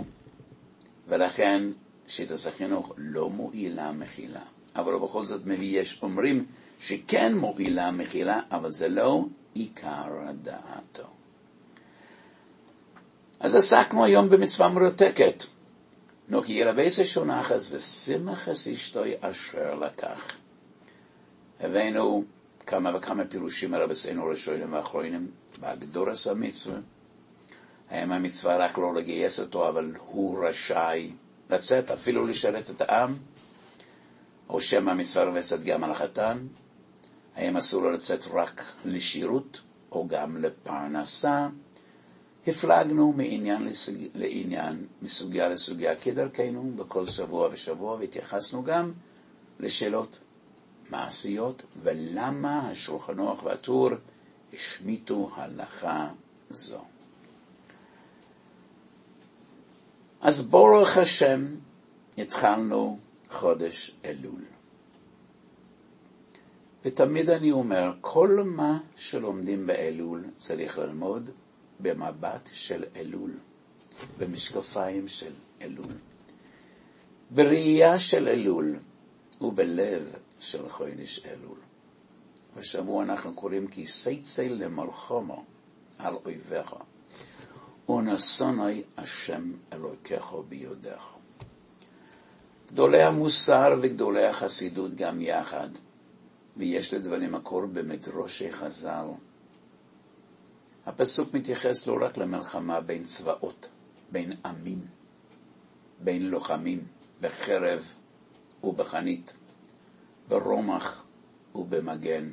ולכן שיטת החינוך לא מועילה מחילה. אבל בכל זאת יש אומרים שכן מועילה מחילה, אבל זה לא עיקר דעתו. אז עסקנו היום במצווה מרתקת. נוקי ילבס ראשון אחז ושימח אשתוי אשר לקח. הבאנו כמה וכמה פירושים הרבסינו ראשונים ואחרונים בהגדורס המצווה. האם המצווה רק לא לגייס אותו, אבל הוא רשאי לצאת, אפילו לשרת את העם, או שמא המצווה רובצת גם על החתן, האם אסור לו לצאת רק לשירות, או גם לפרנסה, הפלגנו מעניין לעניין, מסוגיה לסוגיה כדרכנו בכל שבוע ושבוע, והתייחסנו גם לשאלות מעשיות, ולמה השולחן ערוך והטור השמיטו הלכה זו. אז ברוך השם, התחלנו חודש אלול. ותמיד אני אומר, כל מה שלומדים באלול צריך ללמוד במבט של אלול, במשקפיים של אלול, בראייה של אלול ובלב של חודש אלול. ושבוע אנחנו קוראים כי סייצי למלחמה על אויביך, ונשנאי השם אלוקיך ביודך. גדולי המוסר וגדולי החסידות גם יחד, ויש לדברים מקור במדרשי חז"ל. הפסוק מתייחס לא רק למלחמה בין צבאות, בין עמים, בין לוחמים, בחרב ובחנית, ברומח ובמגן.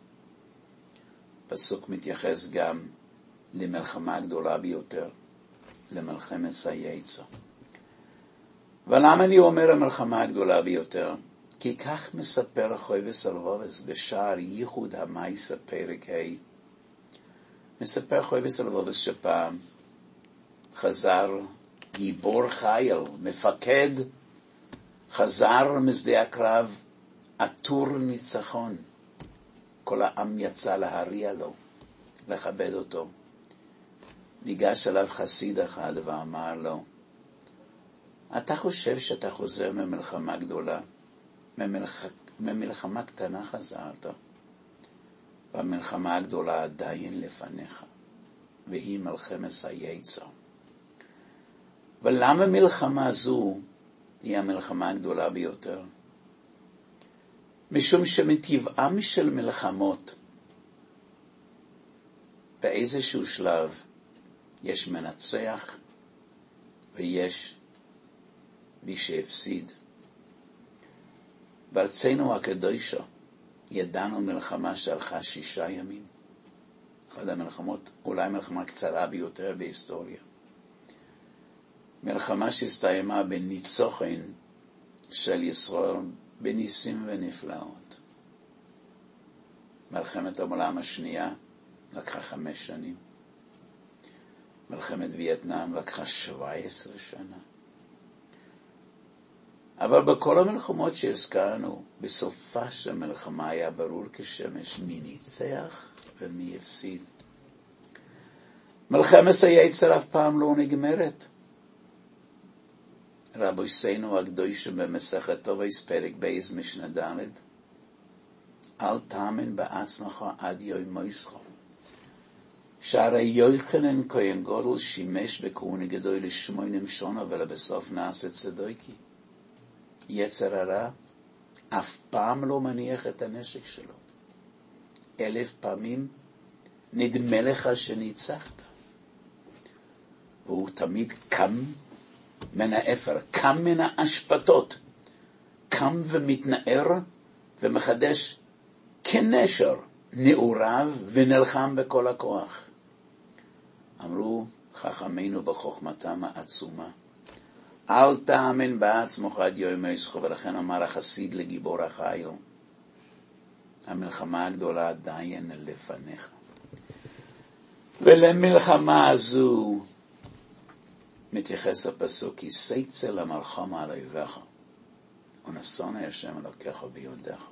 הפסוק מתייחס גם למלחמה הגדולה ביותר, למלחמת היצר. ולמה אני אומר המלחמה הגדולה ביותר? כי כך מספר חובס הלבובס בשער ייחוד המייסה פרק ה'. מספר חובס הלבובס שפעם חזר גיבור חייל, מפקד, חזר משדה הקרב, עטור ניצחון. כל העם יצא להריע לו, לכבד אותו. ניגש אליו חסיד אחד ואמר לו, אתה חושב שאתה חוזר ממלחמה גדולה? ממלחמה קטנה חזרת, והמלחמה הגדולה עדיין לפניך, והיא מלחמת היצר. ולמה מלחמה זו היא המלחמה הגדולה ביותר? משום שמטבעם של מלחמות, באיזשהו שלב יש מנצח ויש מי שהפסיד. בארצנו הקדושה ידענו מלחמה שהלכה 6 ימים. אחת המלחמות, אולי מלחמה קצרה ביותר בהיסטוריה. מלחמה שהסתיימה בניצחון של ישראל בניסים ונפלאות. מלחמת העולם השנייה לקחה 5 שנים. מלחמת וייטנאם לקחה 17 שנה. אבל בכל המלחמות שהזכרנו, בסופה של המלחמה היה ברור כשמש מי ניצח ומי הפסיד. מלחמת היצר אף פעם לא נגמרת. רבותינו הקדושים במסכת טוביס פרק בייז משנה ד', אל תאמין בעצמך עד יום מויסך. שהרי יוחנן כהן גדול שימש בכהונה גדול ל8 שנה ולבסוף נעשה צדוקי. יצר הרע אף פעם לא מניח את הנשק שלו. 1000 פעמים נדמה לך שניצחת. והוא תמיד קם מן האפר, קם מן האשפתות, קם ומתנער ומחדש כנשר נעוריו ונלחם בכל הכוח. אמרו חכמינו בחוכמתם העצומה, אל תאמין בעצמך עד יום מויסך. ולכן אמר החסיד לגיבור החיל, המלחמה הגדולה עדיין לפניך. ולמלחמה הזו מתייחס הפסוק, כי סייצא למלחמה על אויביך, ונשנאי השם אלוקיך ביודך.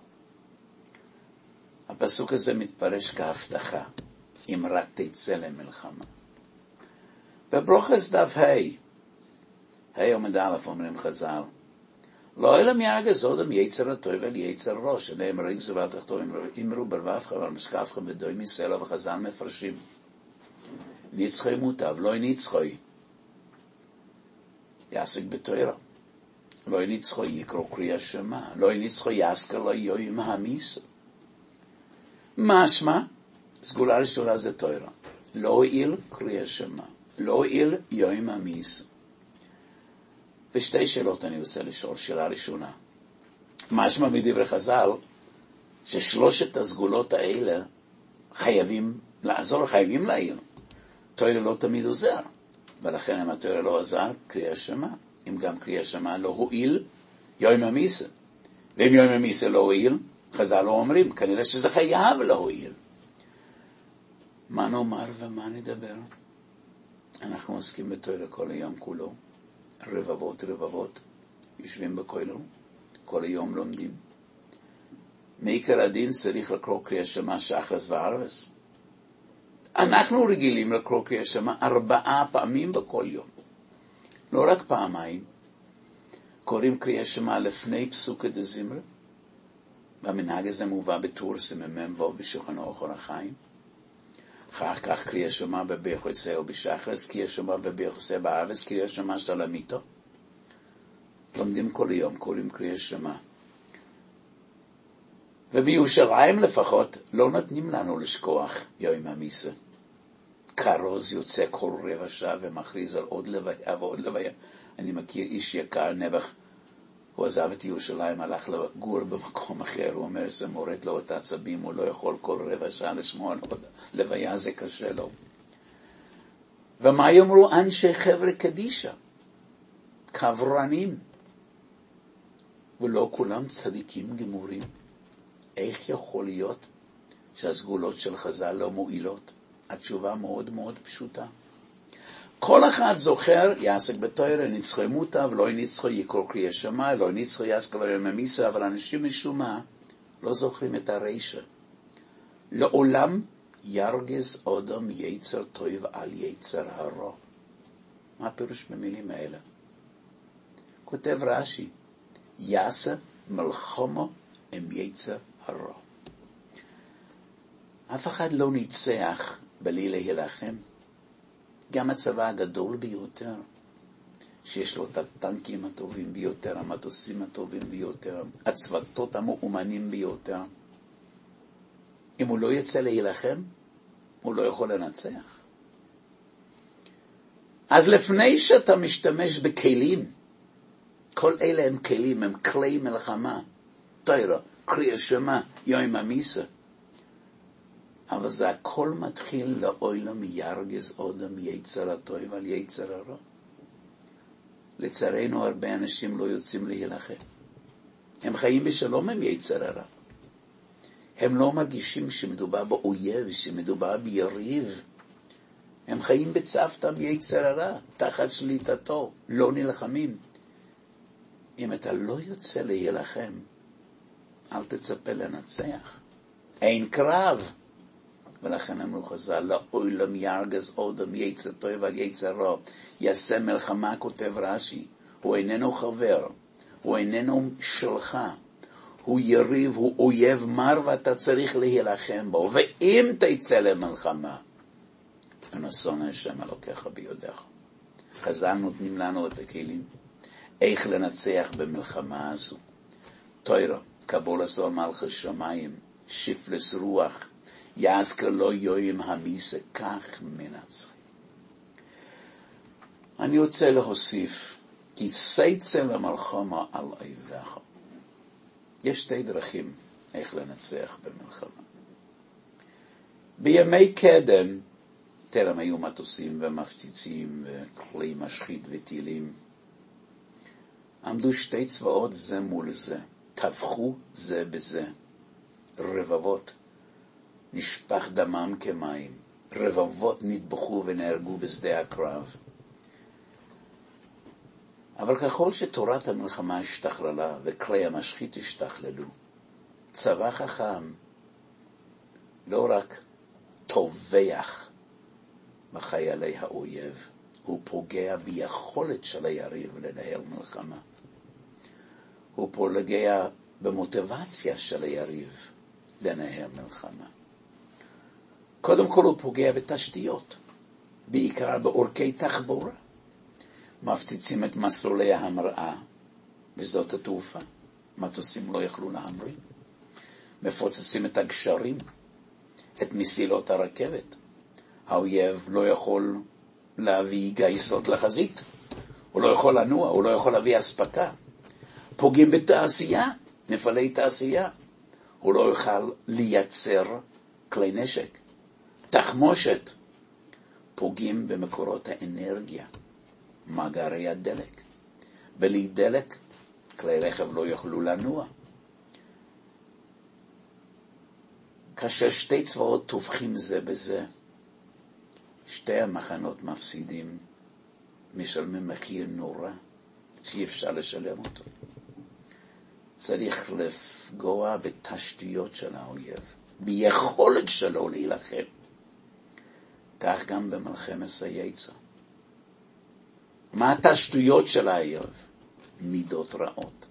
הפסוק הזה מתפרש כהבטחה, אם רק תצא למלחמה. בברוכס דף ה' עמוד א' אומרים חז"ל, לא אלא מיהגז אודם יצר הטוב אל יצר ראש, שנאמר רגזו ואל תחטאו אמרו בלבבך ועל משקפך ודוי מסלע. וחז"ל מפרשים, ניצחוי מוטב, לא ניצחוי יעסק בתורה, לא ניצחוי יקרוא קריאה שמע, לא ניצחוי יעסק לו יום המיס. משמע, סגולה ראשונה זה תורה, לא הועיל קריאה שמע, לא הועיל יום המיס. ושתי שאלות אני רוצה לשאול. שאלה ראשונה, משמע מדברי חז"ל ששלושת הסגולות האלה חייבים לעזור, חייבים להעיל. תורה לא תמיד עוזר, ולכן אם התורה לא עזר, קריאה שמע. אם גם קריאה שמע לא הועיל, יום המיסה. ואם יום המיסה לא הועיל, חז"ל לא אומרים, כנראה שזה חייב להועיל. מה נאמר ומה נדבר? אנחנו עוסקים בתורה כל היום כולו. רבבות, יושבים בכולל, כל היום לומדים. מעיקר הדין צריך לקרוא קריאה שמע שחרס וערבס. אנחנו רגילים לקרוא קריאה שמע 4 פעמים בכל יום. לא רק פעמיים. קוראים קריאה שמע לפני פסוקא דזמרה. והמנהג הזה מובא בטור סמ"ם וו בשולחן אור החיים. אחר כך קריאה שמע בברכוסי ובשחרס, קריאה שמע בברכוסי בערבס, קריאה שמע של המיתו. לומדים כל יום, קוראים קריאה שמע. ובירושלים לפחות לא נותנים לנו לשכוח יום המיסה. כרוז יוצא כל רבע שעה ומכריז על עוד לוויה ועוד לוויה. אני מכיר איש יקר, נבח, הוא עזב את ירושלים, הלך לגור במקום אחר, הוא אומר, זה מורד לו את העצבים, הוא לא יכול כל רבע שעה לשמוע לוויה, זה קשה לו. ומה יאמרו אנשי חברה קדישה? קברנים. ולא כולם צדיקים גמורים. איך יכול להיות שהסגולות של חז"ל לא מועילות? התשובה מאוד מאוד פשוטה. כל אחד זוכר, יעסק בתורה, נצחו מוטב, לא נצחו יקרוא קריאה שמע, לא נצחו יעסק ביום המיסה, אבל אנשים משום מה לא זוכרים את הרשע. לעולם ירגז אדם יצר טוב על יצר הרע. מה הפירוש במילים האלה? כותב רש"י, יעשה מלחמה עם יצר הרע. אף אחד לא ניצח בלי להילחם. גם הצבא הגדול ביותר, שיש לו את הטנקים הטובים ביותר, המטוסים הטובים ביותר, הצוותות המאומנים ביותר. אם הוא לא יצא להילחם, הוא לא יכול לנצח. אז לפני שאתה משתמש בכלים, כל אלה הם כלים, הם כלי מלחמה, תורה, קריאה שמע, יום המיסה. אבל זה הכל מתחיל לעולם ירגז אדם יצר הטוב על יצר הרע. לצערנו הרבה אנשים לא יוצאים להילחם. הם חיים בשלום עם יצר הרע. הם לא מרגישים שמדובר באויב, שמדובר ביריב. הם חיים בצוותא ביצר הרע, תחת שליטתו, לא נלחמים. אם אתה לא יוצא להילחם, אל תצפה לנצח. אין קרב. ולכן אמרו חז"ל, לעולם ירגז אדם יצר טוב על יצר רע. יעשה מלחמה, כותב רש"י, הוא איננו חבר, הוא איננו שלך, הוא יריב, הוא אויב מר ואתה צריך להילחם בו. ואם תצא למלחמה, ונשון השם אלוקיך ביודך. חז"ל נותנים לנו את הכלים, איך לנצח במלחמה הזו. תורה, קבול עשו מלכי שמיים, שפלס רוח, יעסקר לו יום המיסה, כך מנצחים. אני רוצה להוסיף, כי סייצא למלחמה על אויביך. יש 2 דרכים איך לנצח במלחמה. בימי קדם, טרם היו מטוסים ומפציצים וכלי משחית וטילים, עמדו 2 צבאות זה מול זה, טבחו זה בזה, רבבות, נשפך דמם כמים, רבבות נטבחו ונהרגו בשדה הקרב. אבל ככל שתורת המלחמה השתכללה וכלי המשחית השתכללו, צבא חכם לא רק טובח בחיילי האויב, הוא פוגע ביכולת של היריב לנהל מלחמה. הוא פוגע במוטיבציה של היריב לנהל מלחמה. קודם כל הוא פוגע בתשתיות, בעיקר באורכי תחבורה. מפציצים את מסלולי ההמראה בשדות התעופה, מטוסים לא יכלו להמריא. מפוצצים את הגשרים, את מסילות הרכבת. האויב לא יכול להביא גייסות לחזית, הוא לא יכול לנוע, הוא לא יכול להביא אספקה. פוגעים בתעשייה, מפעלי תעשייה. הוא לא יוכל לייצר כלי נשק, תחמושת. פוגעים במקורות האנרגיה, מאגרי הדלק. בלי דלק, כלי רכב לא יוכלו לנוע. כאשר שתי צבאות טובחים זה בזה, שתי המחנות מפסידים, משלמים מחיר נורא, שאי אפשר לשלם אותו. צריך לפגוע בתשתיות של האויב, ביכולת שלו להילחם. כך גם במלחמת היצר. מה התשתיות של האויב? מידות רעות.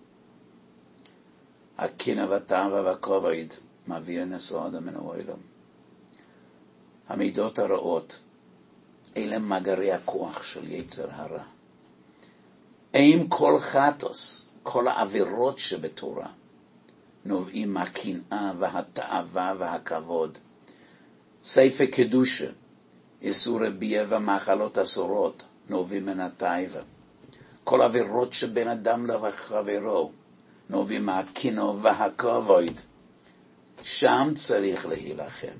הקנאה והתאווה והכבוד מעביר נסוע אדם מן העולם. המידות הרעות, אלה מגרי הכוח של יצר הרע. עם כל חטוס, כל העבירות שבתורה, נובעים מהקנאה והתאווה והכבוד. ספר קדושה, איסור בייה ומאכלות אסורות, נובעים מן התאווה. כל העבירות שבין אדם לחברו, נובעים מהקנאה והכבוד. שם צריך להילחם.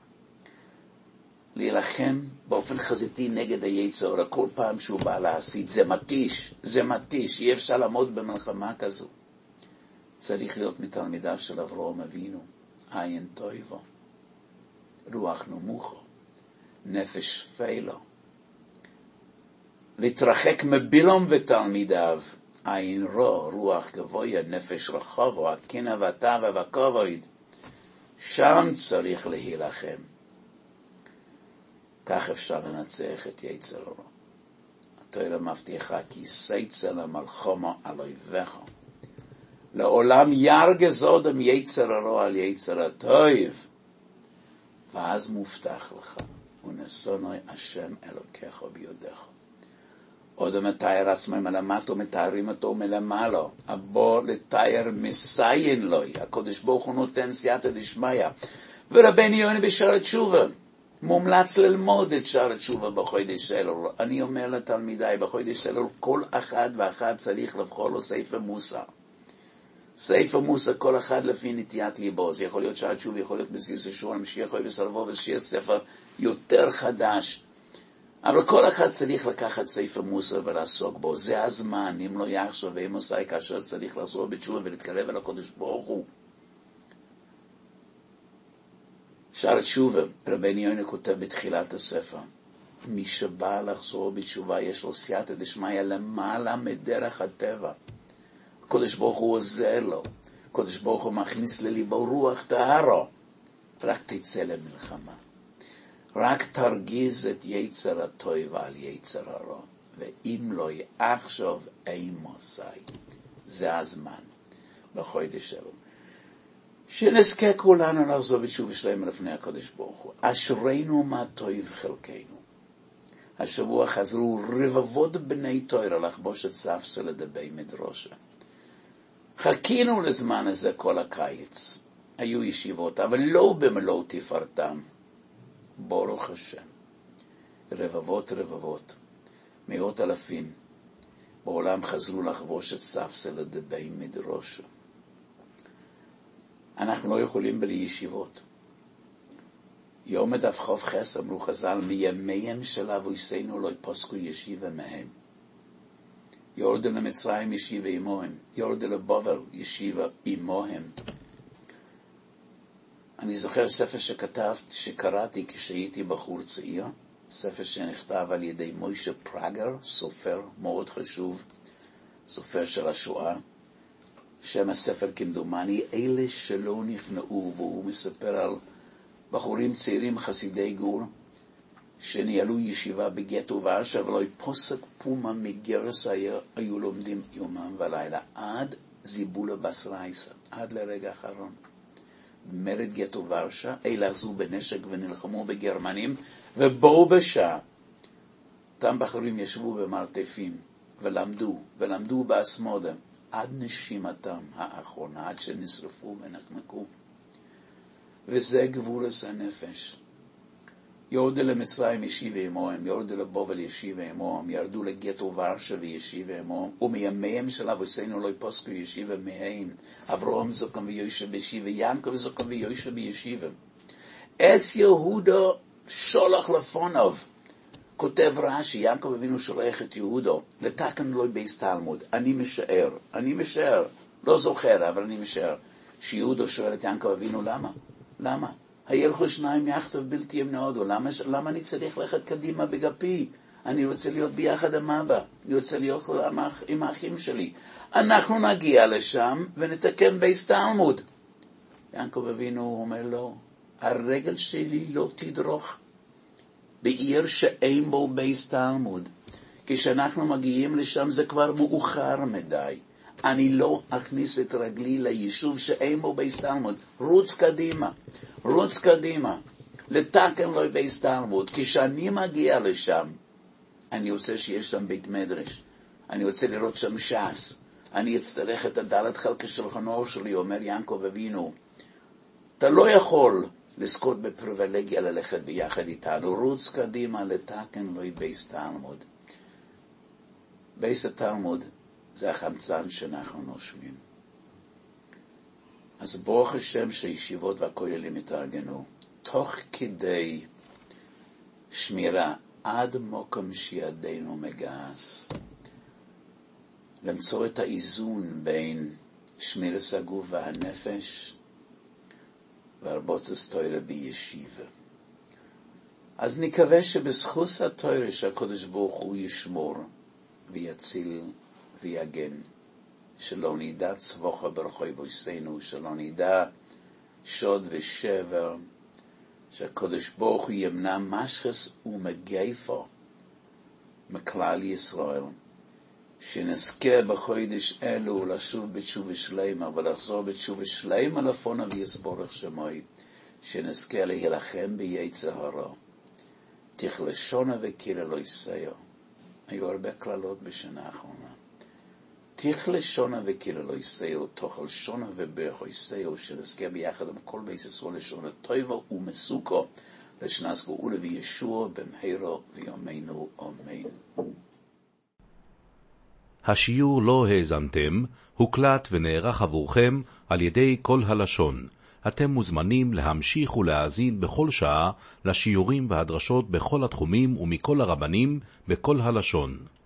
להילחם באופן חזיתי נגד היצר, כל פעם שהוא בא להסית, זה מתיש, זה מתיש, אי אפשר לעמוד במלחמה כזו. צריך להיות מתלמידיו של אברהם אבינו, עין טויבו, רוח נמוכו, נפש שפלה. להתרחק מבילום ותלמידיו, עין רו, רוח גבויה, נפש רחובו, הקנאה והתאווה והכבוד. שם צריך להילחם. כך אפשר לנצח את יצר הרע. התורה מבטיחה כי סייצה למלחמה על אויביך. לעולם ירגז אדם יצר הרע על יצר הטוב. ואז מובטח לך, ונשונאי השם אלוקיך ביודך. אדם מתאר עצמו מלמטו, מתארים אותו מלמעלה. הבוא לתאר מסיין לוי. הקדוש ברוך הוא נותן סייעתא דשמיא. ורבנו יונה בשער התשובה. מומלץ ללמוד את שער התשובה בחודש אלול. אני אומר לתלמידיי, בחודש אלול כל אחד ואחד צריך לבחור לו ספר מוסר. ספר מוסר כל אחד לפי נטיית ליבו. זה יכול להיות שער התשובה, יכול להיות בסיס ישוע המשיח, יכול להיות בסרבו, ושיהיה ספר יותר חדש. אבל כל אחד צריך לקחת ספר מוסר ולעסוק בו. זה הזמן, אם לא יחשוב ואם עושה כאשר צריך לחזור בתשובה ולהתקרב אל הקדוש ברוך הוא. שער התשובה, רבנו יונה כותב בתחילת הספר, מי שבא לחזור בתשובה יש לו סייעתא דשמיא למעלה מדרך הטבע. הקדוש ברוך הוא עוזר לו, הקדוש ברוך הוא מכניס לליבו רוח טהרה. רק תצא למלחמה, רק תרגיז את יצר הטוב על יצר הרע, ואם לא יחשוב אין מוסי. זה הזמן בחודש אלול. שנזכה כולנו לחזור בתשובה שלהם לפני הקדוש ברוך הוא. אשרינו מה טוב חלקנו. השבוע חזרו רבבות בני תורה לחבוש את ספסל דבי מדרשה. חיכינו לזמן הזה כל הקיץ. היו ישיבות, אבל לא במלוא תפארתם. ברוך השם. רבבות, מאות אלפים בעולם חזרו לחבוש את ספסל דבי מדרשה. אנחנו לא יכולים בלי ישיבות. יום דף חוף חס אמרו חז"ל, מימיהם של אבותינו לא יפסקו ישיבה מהם. יורדו למצרים ישיבה עמהם, יורדו לבבל ישיבה עמהם. אני זוכר ספר שקראתי כשהייתי בחור צעיר, ספר שנכתב על ידי מוישה פראגר, סופר מאוד חשוב, סופר של השואה. שם הספר כמדומני, אלה שלא נכנעו, והוא מספר על בחורים צעירים חסידי גור, שניהלו ישיבה בגטו ורשה, ולא פוסק פומה מגרס היו לומדים יומם ולילה, עד זיבולה בסרייסה, עד לרגע האחרון. במרד גטו ורשה, אלה אחזו בנשק ונלחמו בגרמנים, ובואו בשעה. אותם בחורים ישבו במרתפים, ולמדו באסמודה, עד נשימתם האחרונה, עד שנשרפו ונחנקו. וזה גבורס הנפש. יורדו למצרים ישיבה עמהם, יורדו לבבל ישיבה עמהם, ירדו לגטו ורשה וישיבה עמהם, ומימיהם של אבותינו לא יפסקו ישיבה מהם. אברהם זוקם ויושב בישיבה, יעקב זוקם ויושב בישיבה. אס יהודה שולח לפונוב. כותב רש"י, יעקב אבינו שולח את יהודו, לתקן לו בייס תלמוד. אני משער, לא זוכר, אבל אני משער, שיהודו שואל את יעקב אבינו, למה? הילכו שניים יחדיו בלתי ימנעו, למה אני צריך ללכת קדימה בגפי? אני רוצה להיות ביחד עם אבא, אני רוצה להיות עם האחים שלי. אנחנו נגיע לשם ונתקן בייס תלמוד. יעקב אבינו אומר לו, הרגל שלי לא תדרוך בעיר שאין בו בייס תלמוד. כשאנחנו מגיעים לשם זה כבר מאוחר מדי. אני לא אכניס את רגלי ליישוב שאין בו בייס תלמוד. רוץ קדימה. לתקן לו בייס תלמוד. כשאני מגיע לשם, אני רוצה שיש שם בית מדרש. אני רוצה לראות שם ש"ס. אני אצטרך את הדלת חלקי שולחנו שלי, אומר יעקב אבינו. אתה לא יכול לזכות בפריבילגיה ללכת ביחד איתנו. רוץ קדימה, לתקן לו בייס תלמוד. בייס התלמוד זה החמצן שאנחנו נושמים. אז ברוך השם שישיבות והכוללים התארגנו, תוך כדי שמירה עד מוקם שידינו מגעס, למצוא את האיזון בין שמירת הגוף והנפש והרבוצת תורה בישיבה. אז נקווה שבזכות התורה שהקדוש ברוך הוא ישמור ויציל ויגן, שלא נדע צבוחה ברחוי בויסנו, שלא נדע שוד ושבר, שהקדוש ברוך הוא ימנע משחס ומגייפו מכלל ישראל, שנזכה בחודש אלו לשוב בתשובה שלמה ולחזור בתשובה שלמה לפונה ויסבורך שמוי, שנזכה להילחם ביצר הרע. תכלשונה וקילה לא יסייו. היו הרבה כללות בשנה האחרונה. תכלשונה וקילה לא יסייו, תאכל שונה וברך יסייו, שנזכה ביחד עם כל בית ישראל לשונה טובה ומסוכו, לשנס גאולה וישוע במהרה ויומנו אמן. השיעור לא האזנתם, הוקלט ונערך עבורכם על ידי כל הלשון. אתם מוזמנים להמשיך ולהאזין בכל שעה לשיעורים והדרשות בכל התחומים ומכל הרבנים בכל הלשון.